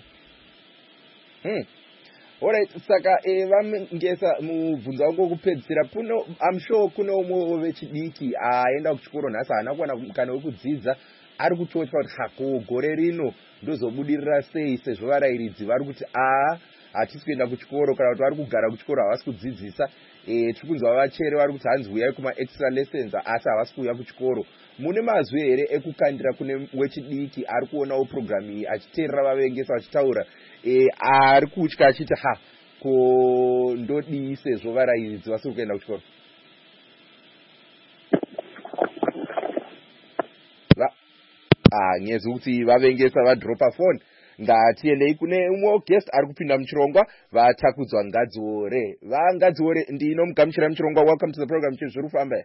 Speaker 1: Alright, saka vamengesa mubvunzo wangu wokupedzisira I'm sure kuno umwe vechidiki aenda kuchikoro nhasi haana kuwana mukana wekudzidza ari kutotya kuti hako gore rino ndozobudirira sei sezvo varayiridzi vari kuti hatisi kuenda kuchikoro kana kuti vari kugara kuchikoro havasi kudzidzisa. Tiri kunzwa vachere vari kuti hanzi uyai kuma-extra lessons asi havasi kuuya kuchikoro. Mune mazwi here ekukandira kune wechidiki ari kuonawo programu iyi achiteerera vavengesa vachitaura ari kutya achiti ko ndodii sezvo varayiridzi vasiri kuenda kuchikoro? Nyezi kuti vavengesa vadropa phone. Ngatiendei kune umwe guest ari kupinda muchirongwa vatakudzwa Ngadziore. Ngadziore ndinomugamuchira muchirongwa. Welcome to the program. Zviri kufamba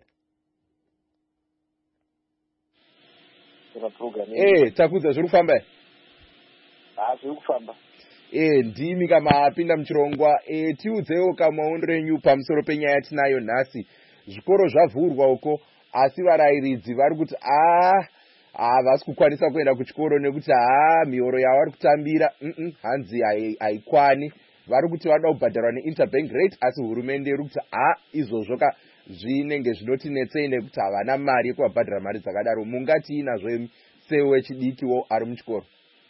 Speaker 1: here? Takudza zviri kufamba here?
Speaker 12: Zviri kufamba.
Speaker 1: Ndimi kamapinda muchirongwa. Tiudzewo kamaondero enyu pamusoro penyaya yatinayo nhasi. Zvikoro zvavhurwa uko asi varayiridzi vari kuti havasi kukwanisa kuenda kuchikoro nekuti mihoro yavo vari kutambira hanzi haikwani. Vari kuti vada kubhadharwa neinterbank rate asi hurumende iri kuti izvozvo zvinenge zvinotinetsei nekuti havana mari yekuvabhadhara mari dzakadaro. Mungati nazvo sewechidiki ari muchikoro?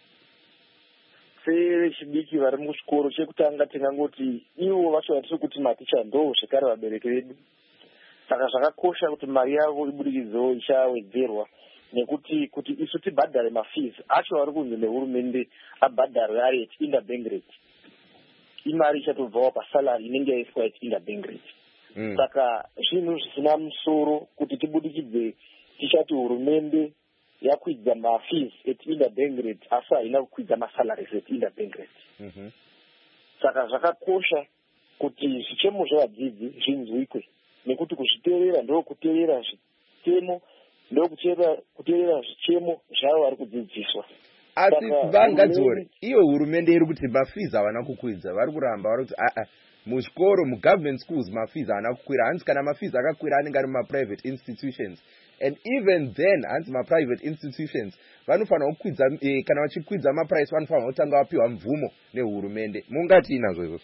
Speaker 12: Sevechidiki vari muchikoro, chekutanga tingangoti ivo vacho vatiri kuti maticha ndo zvekare vabereki vedu. Saka zvakakosha kuti mari yavo ibudikidzewo ichawedzerwa nekuti isu tibhadhare mafees acho vari kunzi nehurumende abhadharwe ari at interbank rate. Imari ichatobvawo pasalary inenge yaiswa at interbank rate. Saka zvinhu zvisina musoro kuti tibudikidze tichati hurumende yakwidza mafees at interbank rate asi haina kukwidza masalaries at interbank rate. Saka zvakakosha kuti zvichemo zvevadzidzi zvinzwikwe nekuti kuzviteerera ndokuteerera zvitemo ndokuteerera zvichemo zvavo vari kudzidziswa.
Speaker 1: Asi Ngadziore, iyo hurumende iri kuti mafees havana kukwidza, vari kuramba vari kuti muzvikoro mugovernment schools mafees havana kukwira. Hanzi kana mafees akakwira anenge ari mumaprivate institutions, and even then hanzi maprivate institutions vanofanira kukwidza kana vachikwidza maprice vanofanira kutanga vapiwa mvumo nehurumende. Mungati inazvo izvozvo?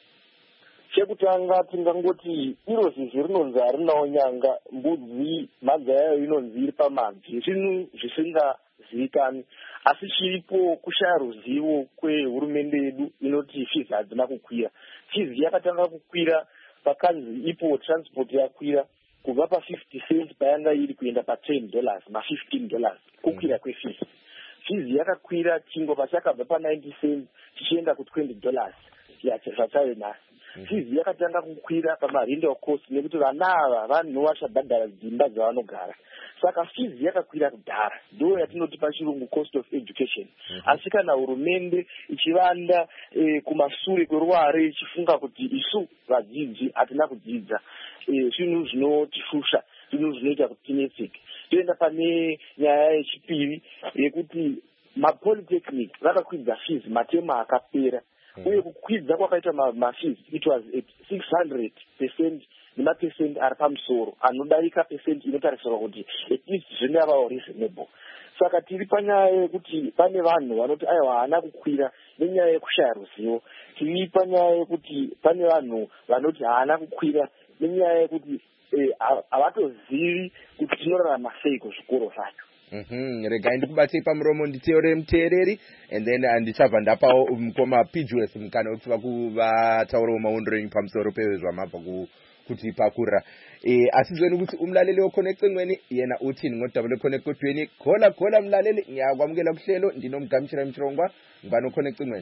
Speaker 12: Chekutanga tingangoti iro zizi rinonzi harinawo nyanga, mbudzi mhanza yayo inonzi iri pamabvi, zvinhu zvisingazivikani. Asi chiripo kushaya ruzivo kwehurumende yedu inoti fees hadzina kukwira. Fees yakatanga kukwira pakanzi ipo transport yakwira kubva pa50 cents payanga iri kuenda pa$10 ma$15 kukwira kwefees. Fees yakakwira chingova chakabva pa90 cents chichienda ku$20 zvachayo nhasi. Fees yakatanga kukwira pamarental cost nekuti vana ava vanhu vachabhadhara dzimba dzavanogara. Saka fees yakakwira kudhara, ndo yatinoti pachirungu cost of education. Asi kana hurumende ichivanda kumashure kweruware ichifunga kuti isu vadzidzi hatina kudzidza, zvinhu zvinotifusha, zvinhu zvinoita kuti tinetseke. Toenda pane nyaya yechipiri yekuti mapolytechnic vakakwidza fees matema akapera. Uye kukwidza kwakaita mafees it was at 600% nemapesenti ari pamusoro anodarika pesenti inotarisirwa kuti at least zvingavawo reasonable. Saka tiri panyaya yekuti pane vanhu vanoti aiwa haana kukwira nenyaya yekushaya ruzivo. Tiri panyaya yekuti pane vanhu vanoti haana kukwira nenyaya yekuti havatozivi kuti tinorarama sei kuzvikoro zvacho.
Speaker 1: Regai ndikubatei pamuromo nditeerere muteereri and then ndichabva ndapawo mukoma Pidgeworth mukana wekuti vataurawo maondero enyu pamusoro pezvamabva kuti pakura asizweni ukuthi umlaleli oconnect engweni yena uthini ngodouble connect kodweni khola mlaleli ngiyakwamukela kuhlelo ndinomgamshira Mchirongwa ngibani oconnect engweni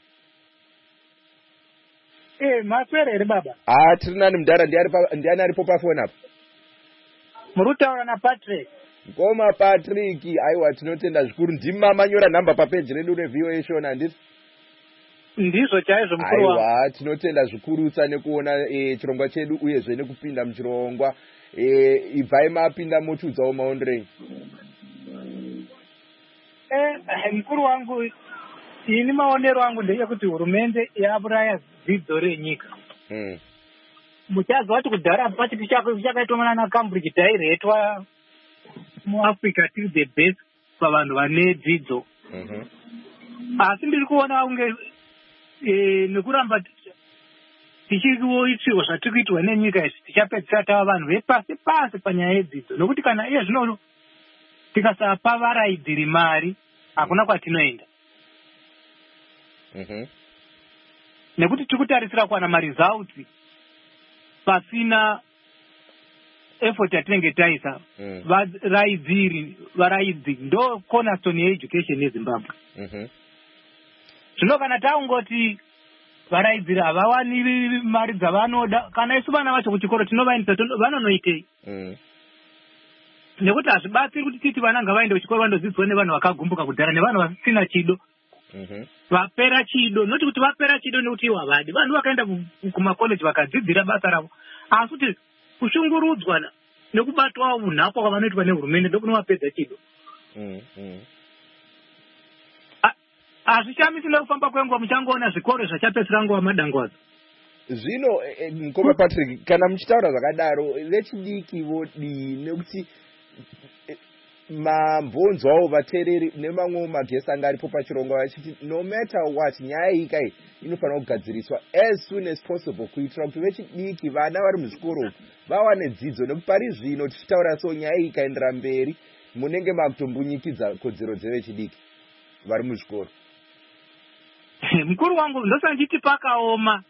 Speaker 13: maswere baba
Speaker 1: trinani mdara ndiyani aripo pafoni apa
Speaker 13: murutaura na Patrick
Speaker 1: ngoma Patrick aiwa tinotenda zvikuru ndimamanyora namba papeji redu reVOA show handiti
Speaker 13: ndizvo chaizvo mukuru wangu
Speaker 1: aiwa tinotenda zvikurutsa nekuona chirongwa chedu uyezve nekupinda muchirongwa ibvai mapinda motudzawo maonderei
Speaker 13: mukuru wangu ini maonero angu ndeyekuti hurumende yaburaya dzidzo renyika muchazwa kuti kudhara pachiti chakaitwa na Cambridge tairetwa muAfrica tiri the best pavanhu vane dzidzo asi ndiri kuona unge nekuramba tichiitirwa zvatiri kuitwa nenyika izvi tichapedzisira tava vanhu vepasi pasi panyaya yedzidzo nokuti kana iye zvino tikasapa varaidziri mari hakuna kwatinoenda nekuti tiri kutarisira kuwana maresults pasina effort yatinenge taisa varaidzi ndo cornerstone yeeducation yeZimbabwe zvino kana taungoti varaidziri havawani mari dzavanoda kana isu vana vacho kuchikoro tinovaendesa vanonoitei nekuti hazvibatsiri kuti titi vana ngavaende kuchikoro vandodzidzwa nevanhu vakagumbuka kudhara nevanhu vasina chido vapera chido noti kuti vapera chido nekuti iwo havadi vanhu vakaenda kumakoleji vakadzidzira basa ravo asi kuti kushungurudzwa nekubatwa unhapwa kwavanoitwa nehurumende ndokunovapedza chido hazvichamisi nekufamba kwenguva muchangoona zvikoro zvachapedzisira nguva madangwadzo
Speaker 1: zvino mukoma Patrick kana muchitaura zvakadaro vechidiki vodii nekuti mambonzo avo vateereri nemamwe magesi anga aripo pachirongwa vachiti no matter what nyaya ikai inofanira kugadziriswa as soon as possible kuitira kuti vechidiki vana vari muzvikoro vawane dzidzo nekuti pari zvino tichitaura so nyaya ikaendera mberi munenge makutombunyikidza kodzero dzevechidiki vari muzvikoro
Speaker 13: mukuru wangu ndosanjiti pakaoma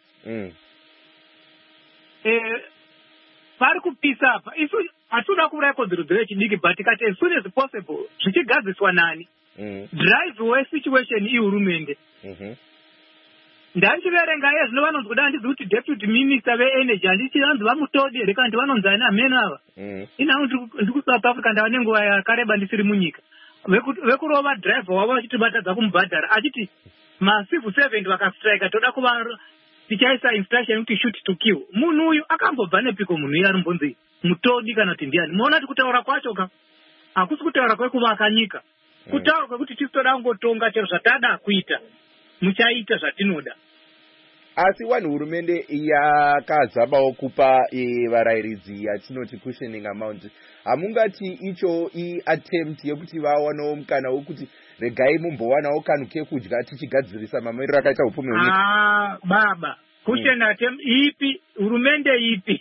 Speaker 13: pari kupisa apa isu hatinoda kuuraya kodzero dzevechidiki but tikati as soon as possible zvichigadziswa nani drive wesituation ihurumende ndandiverenga iye zvino vanonzi kuda handidzi kuti deputy minister veenergy handiti vanzi vamutodi here kana vanonzani amene ava inhau ndiri kusouth africa ndava nenguva yakareba ndisiri munyika vekurova driver wavo vachitibatadza kumubhadhara achiti macivil servant vakastrika toda kuva tichaisa instruction kuti shoot to kill munhu uyu akambobva nepiko munhu iye arimbonzi mutodi kana kuti ndiani muona kuti kutaura kwacho ka hakusi kutaura kwekuvaka nyika kutaura kwekuti tisitoda kungotonga chero zvatada kuita muchaita zvatinoda
Speaker 1: asi wanhu hurumende yakazamawo kupa varayiridzi yatinoti cushioning amount hamungati icho iattempt yekuti vawanawo mukana wokuti regai mumbowanawo kanhu kekudya tichigadzirisa mamiriro akaita upfumi hwenyika
Speaker 13: baba cushion attempt ipi hurumende ipi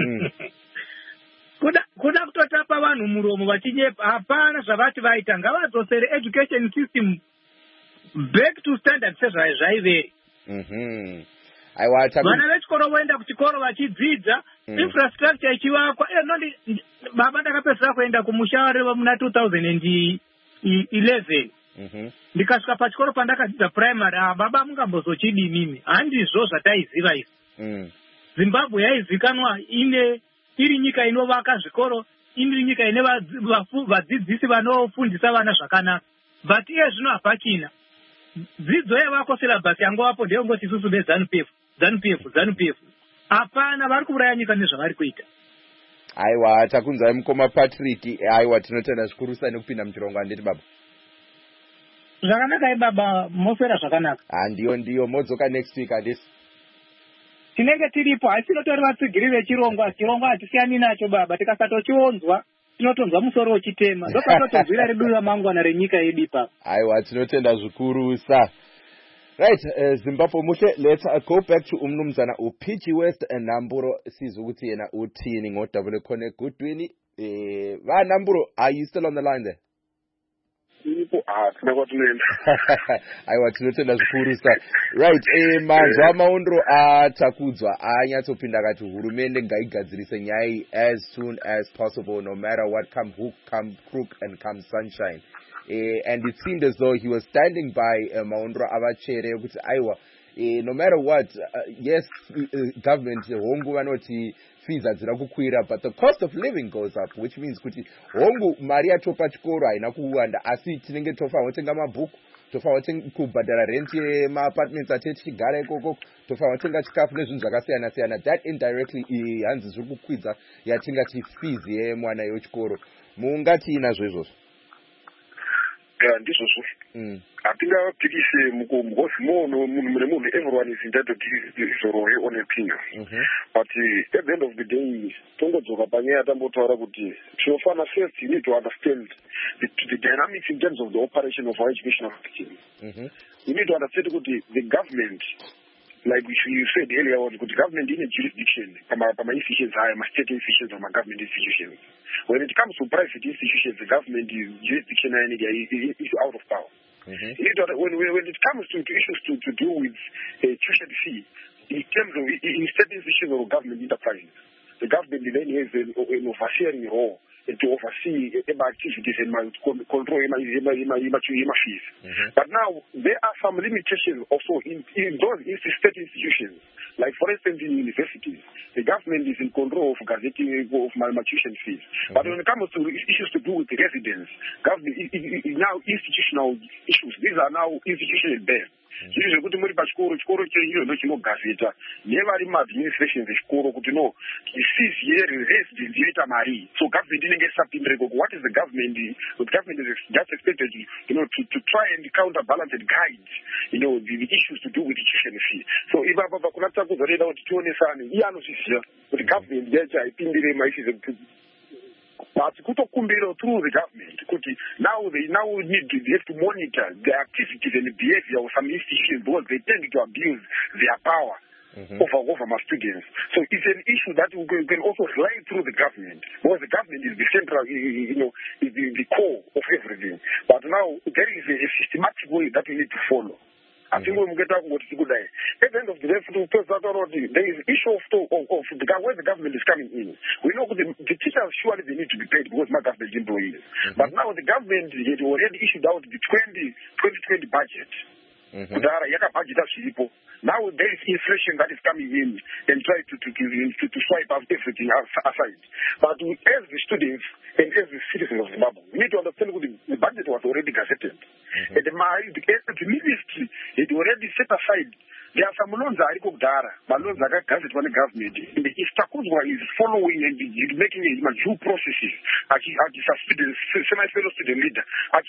Speaker 13: kuda kutotapa vanhu muromo vachinyepa hapana zvavati vaita ngavadzosere education system back to standard sezvaiveri vana vechikoro voenda kuchikoro vachidzidza infrastructure ichivakwa noti baba ndakapedzera kuenda kumusha muna 2011 ndikasvika pachikoro pandakadzidza primary baba mungambozochidi mimi handizvo zvataiziva izvi Zimbabwe yaizikanwa iri nyika inovaka zvikoro iri nyika ine vadzidzisi vanofundisa vana zvakanaka but iye zvino hapachina dzidzo yavako silabhasi yangovapo ndeyongoti isusu beZANU-PF hapana vari kuuraya nyika nezvavari kuita
Speaker 1: aiwa takunzwai mukoma Patrick aiwa tinotenda zvikurusa nekupinda muchirongwa handiti baba
Speaker 13: zvakanaka baba moswera zvakanaka
Speaker 1: ndiyo modzoka next week handisi
Speaker 13: tinenge tiripo asi tinotori vatsigiri vechirongwa chirongwa hatisiyani nacho baba tikasatochionzwa tinotonzwa musoro wechitema ndokatotobvira redu ramangwana renyika yedu ipapo
Speaker 1: aiwa tinotenda zvikurusa right Zimbabwe muhle let's go back to umnumzana uPG West Namburo sizwe ukuthi yena uthini ngodabule khona egudwini Namburo, are you still on the line there?
Speaker 9: chiripo tina kwatinoenda.
Speaker 1: Aiwa, tinotenda zvikuru sa. Right, manzwa maondro atakudzwa anyatsopinda akati hurumende ngaigadzirise nyaya as soon as possible, no matter what come hook, come crook, and come sunshine. And it seemed as though he was standing by maondro avachere kuti aiwa, no matter what, yes, government hongu vanoti fees hadzina kukwira, but the cost of living goes up, which means kuti hongu mari yatopa chikoro haina kuwanda, asi tinenge tofanira kutenga mabhuku, tofanira kubhadhara rent yema-apartments ati tichigara ikoko, tofanira kutenga chikafu nezvinhu zvakasiyana siyana. That indirectly hanzi zviri kukwidza yatingati fees yemwana wechikoro. Mungati inazvo izvozvo?
Speaker 9: Ndizvozvo hatingapikise because munhu everyone is entitled to his or her own opinion. But at the end of the day tongodzoka panyaya tambotaura kuti tinofana first you need to understand the dynamics in terms of the operation of our educational system. You need to understand kuti the government, like you said earlier on, the government in a jurisdiction, institutions, state institutions, or government institutions. When it comes to private institutions, the government is jurisdiction is out of power. When it comes to issues to do with tuition fee, in terms of state institutions or government enterprises, the government then has an overseeing role to oversee activities and control fees. But now there are some limitations also in those state institutions. Like for instance in universities, the government is in control of gazetting of tuition fees. But when it comes to issues to do with the residents, government is now institutional issues. These are now institutional based. Zviri zvekuti muri pachikoro chaiyo ndochinogazeta nevari muadministration zvechikoro kuti no fees yeresidents yoita mari, so government inenge isapindire koko. What is the government? The government is just expected to try and counterbalance and guide the issues to do with tuition fee. So if apa kuna takuzoreda kuti tionesane iye anozviziva kuti government yacho haipindire maissues but kutokumbira through the government kuti now they have to monitor the activities and the behavior of some institutions because they tend to abuse their power over my students. So it's an issue that we can also slide through the government because the government is the central, is the core of everything. But now there is a systematic way that we need to follow. I think we get out what is good. At the end of the day, there is issue of where the government is coming in. We know the teachers surely they need to be paid because my government employees. But now the government has already issued out the 2020 budget. Now there is inflation that is coming in and try to swipe out everything aside. But as the students and as the citizens of Zimbabwe, we need to understand that the budget was already gazetted. And the ministry had already set aside. There are some loans that are loans that are gazetted by the government. If Takuzwa is following and making a due processes, semi-fellow student leader,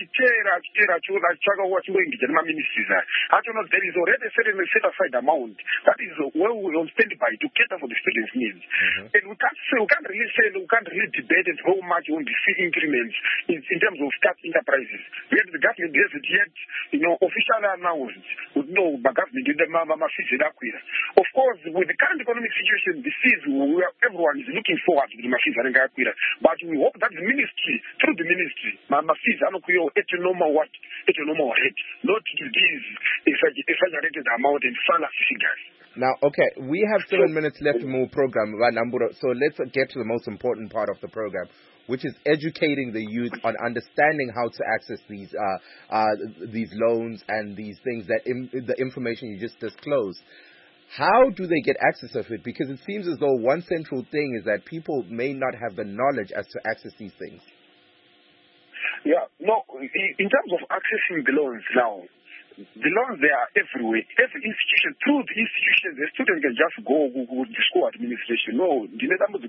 Speaker 9: there is already set aside amount that is well on standby to cater for the students' needs. And we can't really debate how much on the fee increments in terms of state enterprises. Yet the government hasn't yet, officially announced, would know the government did the fees in Aquila. Of course, with the current economic situation, the fees, everyone is looking forward to the fees in Aquila. But we hope that the ministry, through the ministry, fees are not at a normal rate, not to these exaggerated amount and fallacy figures.
Speaker 1: Now, okay, we have 7 minutes left to move program, so let's get to the most important part of the program, which is educating the youth on understanding how to access these loans and these things, the information you just disclosed. How do they get access of it? Because it seems as though one central thing is that people may not have the knowledge as to access these things.
Speaker 9: Yeah, no, in terms of accessing the loans now, the loans, they are everywhere. Every institution, through the institution, the student can just go to the school administration. No, then you access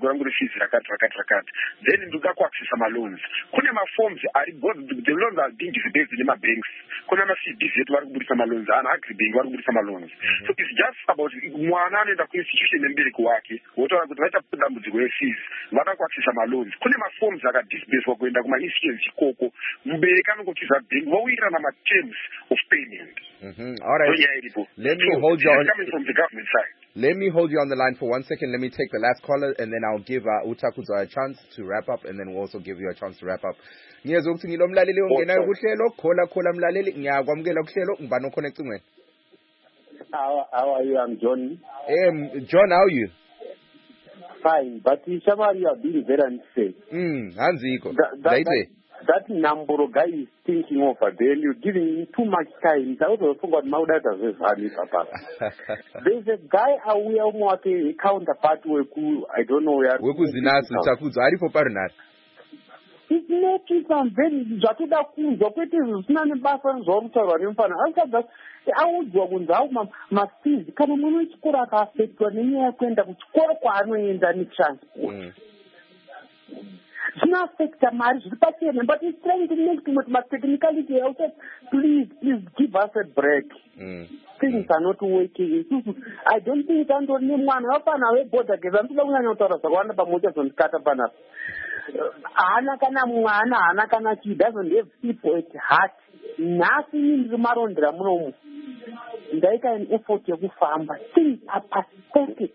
Speaker 9: some loans. Forms are the loans are being based in my banks. Loans and loans. So it's just about one institution and what I would like to put them with the fees. What I access some loans. Forms are displaced for going to my institution. We run terms of payment.
Speaker 1: All right. Let me hold you on.
Speaker 9: Coming from the government side.
Speaker 1: Let me hold you on the line for 1 second. Let me take the last caller, and then I'll give Utakuza a chance to wrap up, and then we'll also give you a chance to wrap up. Ngiyezwa ukuthi ngilomlaleli ongenayo kuhlelo, khola mlaleli, ngiyakwamukela kuhlelo, ngibani oconnect ngwena?
Speaker 10: How are you? I'm John.
Speaker 1: John, how are you?
Speaker 10: Fine, but somebody you are being very unfair.
Speaker 1: Hanziko.
Speaker 10: That number guy is thinking over there, you're giving him too much time. There's a guy aware what a counterpart who I don't know where. It's making some very Jatuda Kun, Zopetis, Nani Basan, Zomtor, and Infana. After that, I would go with Alma, Mastis, Kanamu, Kuraka, Petronina, Quenda, Korquano in the transport. It's not affect the marriage, but it's trying to make too much technicality. I said, please give us a break. Things are not working. I don't think I'm only one up and away, but I give them to the one of Mojas on Catapana. Anakana, she doesn't have people at heart. Nothing in the Marondra. They can effort to farm, but things are pathetic.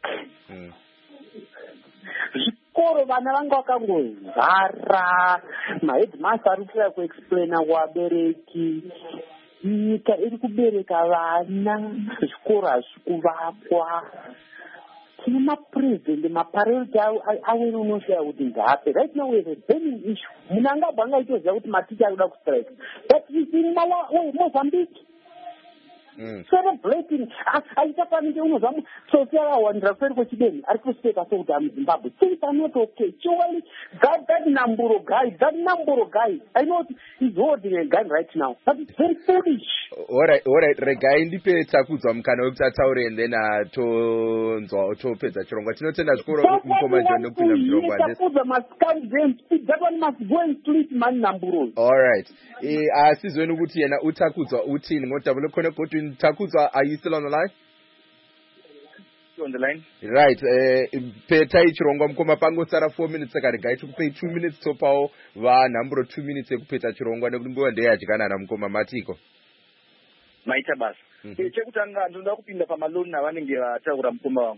Speaker 10: Zvikoro vana vanga vakangozara maheadmaster ari kuuya kuexplaina kuvabereki nyika iri kubereka vana zvikoro hazvi kuvakwa tine mapresident maparenti awene unosvaya kuti ngape right now we have a burning issue munhu angabva angaitoziva kuti maticha ari kuda kustrike but in Mozambique celebrating aichafanike unozva sosiarawandira kuseri kwechideni ari kuseka sekuti amuzimbabwe things are not okay surely that number guy I know he's holding a gun right now but it's very foolish.
Speaker 1: Alright, regai ndipe takudzwa mukana wekuti ataure and then topedza chirongwa tinotenda zvikoro mukoma John nekupinda muchirongwa
Speaker 10: takudza must come them speak that one must go and sleep man number.
Speaker 1: Alright, asizweni ukuthi yena utakudzwa uthini ngoba lokho kodwa Takudzwa, are you still on the line?
Speaker 14: On the line.
Speaker 1: Right. Peta chirongwa mukoma pango tsara 4 minutes saka tukupe 2 minutes topawo va number 2 minutes ekupeta chirongwa nekunguva ndeyajikanana mukoma matiko.
Speaker 14: Maita basa. Chekutanga ndinoda kupinda pamaloni navanenge vataura mukoma wangu.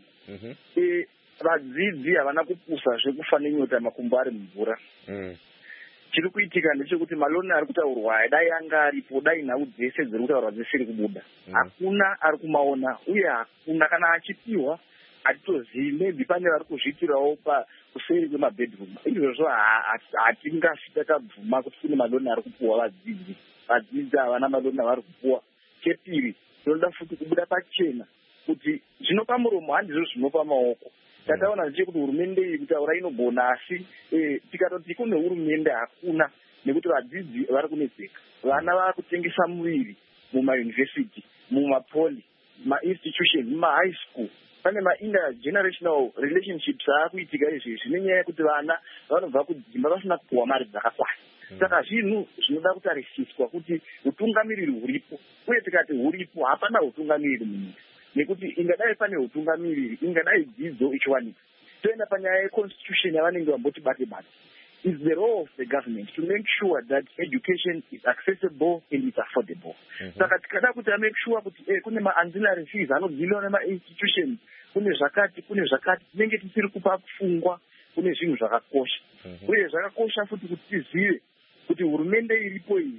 Speaker 14: Vadzidzi havana kupusa zvekufana nyota makumbo ari mumvura. Chiri kuitika ndechekuti maloni ari kutaurwa dai anga aripo dai nhau dzese dziri kutaurwa dzisiri kubuda hakuna ari kumaona uye hakuna kana achipiwa hatitozivi maybe pane vari kuzviitirawo kuseri kwemabedroom izvozvo hatingasi takabvuma kuti kune maloni ari kupuwa vadzidzi havana maloni avari kupuwa. Chepiri tinoda futi kubuda pachena kuti zvinopa muromo handizvo zvinopa maoko. Tataona kuti hurumende iyi kutaura inogona asi tikatoti kune hurumende hakuna nekuti vadzidzi vari kunetseka. Vana vari kutengesa muviri mumayunivhesiti, mumapoli, mainstitution, mumahigh school. Pane ma-intergenerational relationships aakuitika izvezvi nenyaya yekuti vana vanobva kudzimba vasina kupuwa mari dzakakwana. Saka zvinhu zvinoda kutarisiswa kuti utungamiriri huripo uye tikati huripo hapana utungamiriri munyika. Nekuti ingadai pane utungamiriri ingadai dzidzo ichiwanika. Toenda panyaya yeconstitution yavanenge vamboti bate-bate. It's the role of the government to make sure that education is accessible and it's affordable. Saka tikada kuti make sure kuti kune ma-ancillary fees anobhiliwa nema-institutions kune zvakati tinenge tisiri kupa pfungwa kune zvinhu zvakakosha. Uye zvakakosha futi kuti tizive kuti hurumende iripo iyi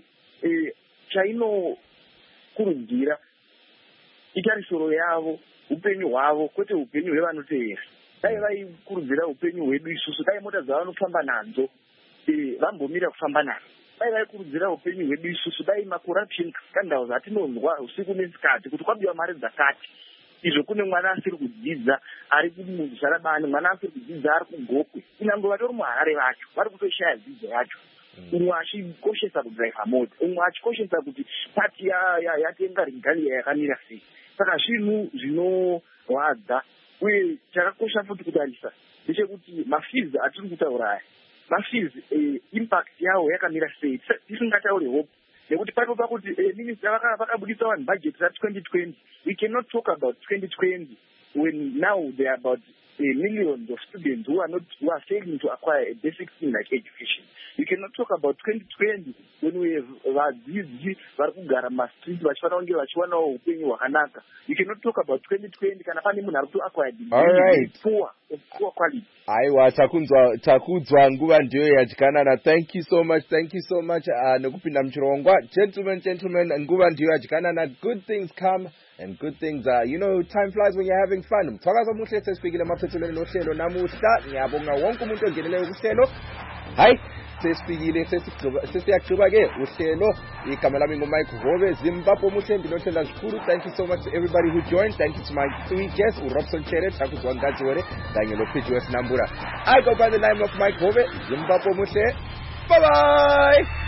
Speaker 14: chainokurudzira itarisiro yavo upenyu hwavo kwete upenyu hwevanoteera. Dai vaikurudzira upenyu hwedu isusu dai mota dzavanofamba nadzo vambomira kufamba nazo. Dai vaikurudzira upenyu hwedu isusu dai macorruption scandals atinonzwa usiku nesikati kuti kwabiwa mari dzakati izvo kune mwana asiri kudzidza ari kumuzarabani mwana asiri kudzidza ari kugokwe kunyange vatori muharare vacho vari kutoshaya dzidzo yacho. Umwe achikoshesa kudhiraivha mota umwe achikoshesa kuti pati yatenga rigaliya yakamira sei. Saka zvinhu zvinorwadza uye chakakosha futi kutarisa ndechekuti mafees atiri kutaura aya mafees impact yawo yakamira sei tisingataure hope nekuti patopa kuti minister vakabudisa one budget ra 2020 we cannot talk about 2020 when now they are about millions of students who are failing to acquire a basic thing like education. You cannot talk about 2020 when we have vadzidzi vari kugara mastreet vachifanira kunge vachiwanawo upenyu hwakanaka. You cannot talk about 2020 kana pane munhu ari kuacquire degree poor quality.
Speaker 1: Aiwa, takudzwa nguva ndiyo yadyanana. Thank you so much nekupinda muchirongwa. Gentlemen, nguva ndiyo yadyanana. Good things come and good things time flies when you're having fun. Mthwakazo muhle sesifikile emaphethelweni lohlelo namuhla. Ngiyabonga wonke umuntu ongeneleyo kuhlelo. Hayi, sesifikile sesiyagqiba ke uhlelo. Igama lami nguMike Hove. Zimbabwe muhle ndinothanda zikhulu. Thank you so much to everybody who joined. Thank you to my three guests, uRobson Chere, Takudzwa Ngadzore, kanye noPGS Nambura. I go by the name of Mike Hove. Zimbabwe muhle. Bye bye.